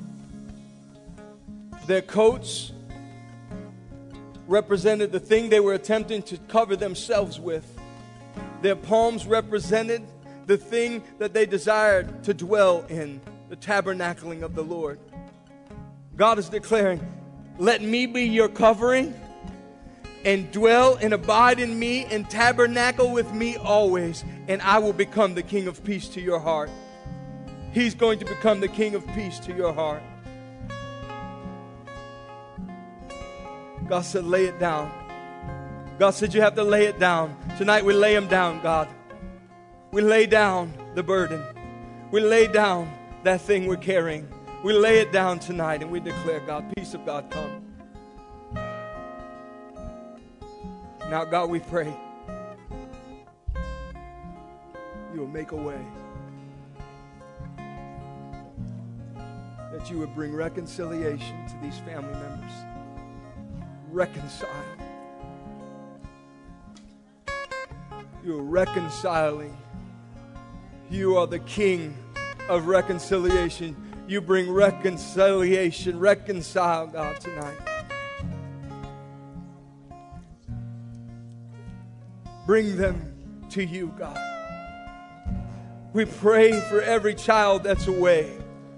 Their coats represented the thing they were attempting to cover themselves with. Their palms represented the thing that they desired to dwell in, the tabernacling of the Lord. God is declaring, let me be your covering, and dwell and abide in me and tabernacle with me always, and I will become the King of peace to your heart. He's going to become the King of peace to your heart. God said, lay it down. God said you have to lay it down. Tonight we lay them down, God. We lay down the burden. We lay down that thing we're carrying. We lay it down tonight and we declare, God, peace of God come. Now, God, we pray you will make a way. That you would bring reconciliation to these family members. Reconcile. You are reconciling. You are the King of reconciliation. You bring reconciliation. Reconcile, God, tonight. Bring them to you, God. We pray for every child that's away.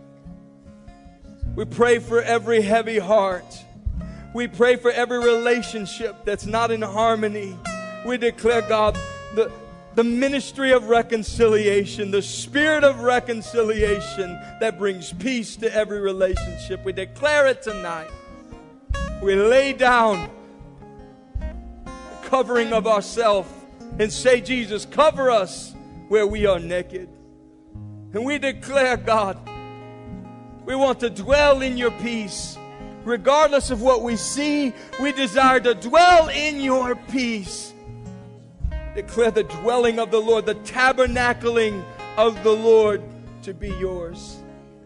We pray for every heavy heart. We pray for every relationship that's not in harmony. We declare, God, the ministry of reconciliation, the spirit of reconciliation that brings peace to every relationship. We declare it tonight. We lay down the covering of ourselves and say, Jesus, cover us where we are naked. And we declare, God, we want to dwell in your peace. Regardless of what we see, we desire to dwell in your peace. Declare the dwelling of the Lord, the tabernacling of the Lord to be yours.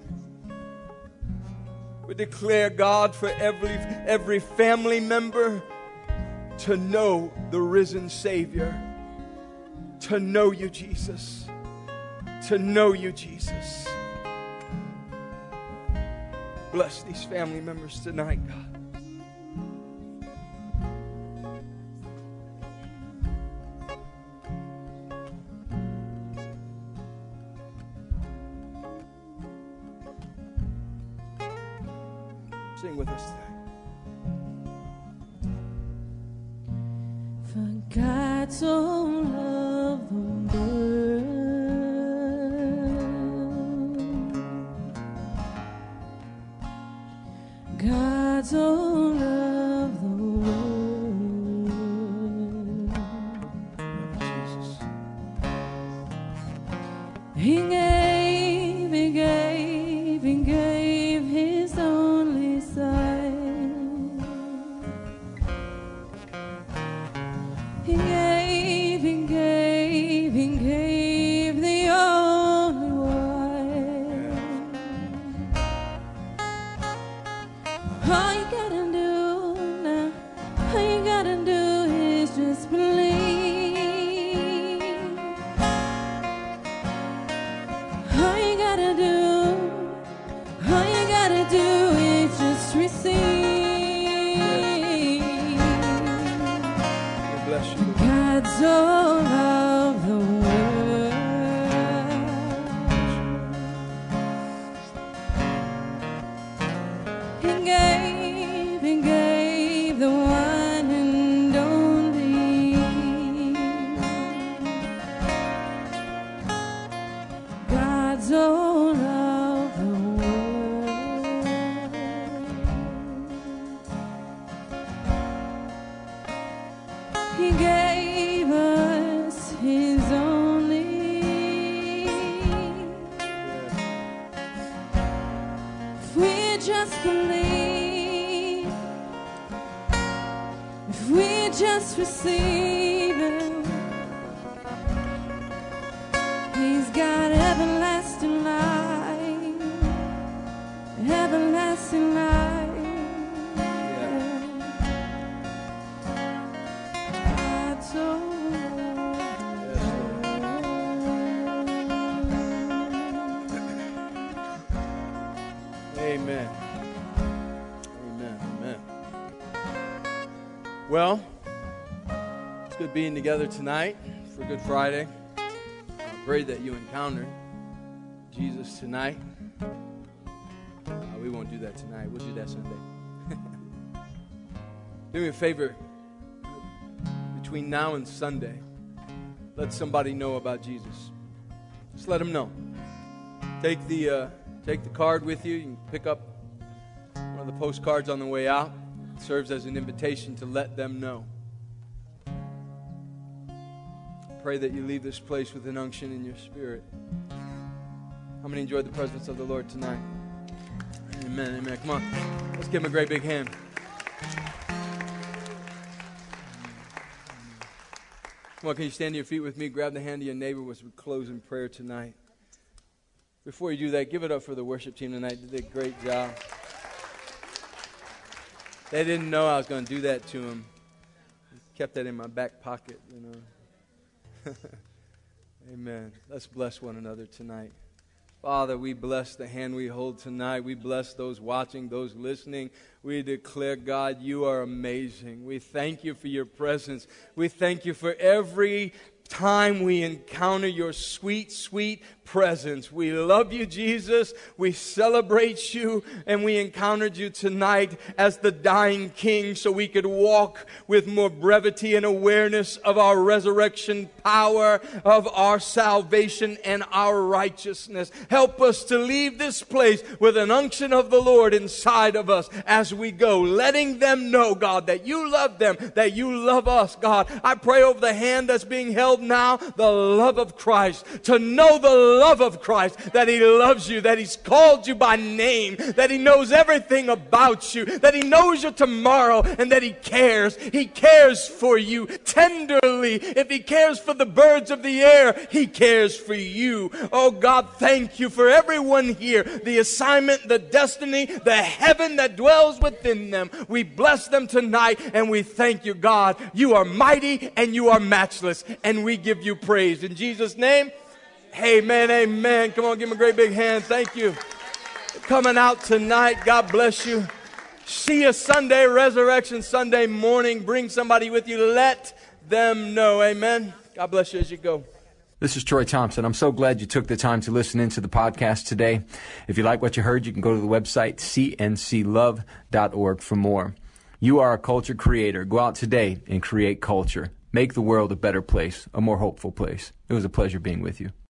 We declare, God, for every family member to know the risen Savior. To know you, Jesus. To know you, Jesus. Bless these family members tonight, God. Sing with us today. For God so loved the world, God so loved the world, Jesus. He gave His only Son. He gave the only one. All you gotta do now, all you gotta do is just believe. All you gotta do is just receive. We bless you, Lord. God so loved the world, He gave the one and only. God so loved the world, He gave us His only. If we just believe, if we just receive Him, He's got everlasting life, everlasting life. God so Amen. Amen. Amen. Well, it's good being together tonight for Good Friday. I pray that you encountered Jesus tonight. We won't do that tonight. We'll do that Sunday. Do me a favor. Between now and Sunday, let somebody know about Jesus. Just let them know. Take the card with you. You can pick up one of the postcards on the way out. It serves as an invitation to let them know. Pray that you leave this place with an unction in your spirit. How many enjoyed the presence of the Lord tonight? Amen, amen. Come on, let's give him a great big hand. Come on, can you stand to your feet with me? Grab the hand of your neighbor as we close in prayer tonight. Before you do that, give it up for the worship team tonight. They did a great job. They didn't know I was going to do that to them. Kept that in my back pocket, you know. Amen. Let's bless one another tonight. Father, we bless the hand we hold tonight. We bless those watching, those listening. We declare, God, you are amazing. We thank you for your presence. We thank you for every time we encounter your sweet, sweet presence. We love you, Jesus. We celebrate you, and we encountered you tonight as the dying King so we could walk with more brevity and awareness of our resurrection power, of our salvation and our righteousness. Help us to leave this place with an unction of the Lord inside of us as we go, letting them know, God, that you love them, that you love us, God. I pray over the hand that's being held now, the love of Christ, to know the love of Christ, that He loves you, that He's called you by name, that He knows everything about you, that He knows your tomorrow, and that He cares. He cares for you tenderly. If He cares for the birds of the air, He cares for you. Oh God, thank you for everyone here, the assignment, the destiny, the heaven that dwells within them. We bless them tonight, and we thank you, God. You are mighty and you are matchless, and we give you praise. In Jesus' name, amen, amen. Come on, give him a great big hand. Thank you for coming out tonight. God bless you. See you Sunday, Resurrection Sunday morning. Bring somebody with you. Let them know. Amen. God bless you as you go. This is Troy Thompson. I'm so glad you took the time to listen into the podcast today. If you like what you heard, you can go to the website cnclove.org for more. You are a culture creator. Go out today and create culture. Make the world a better place, a more hopeful place. It was a pleasure being with you.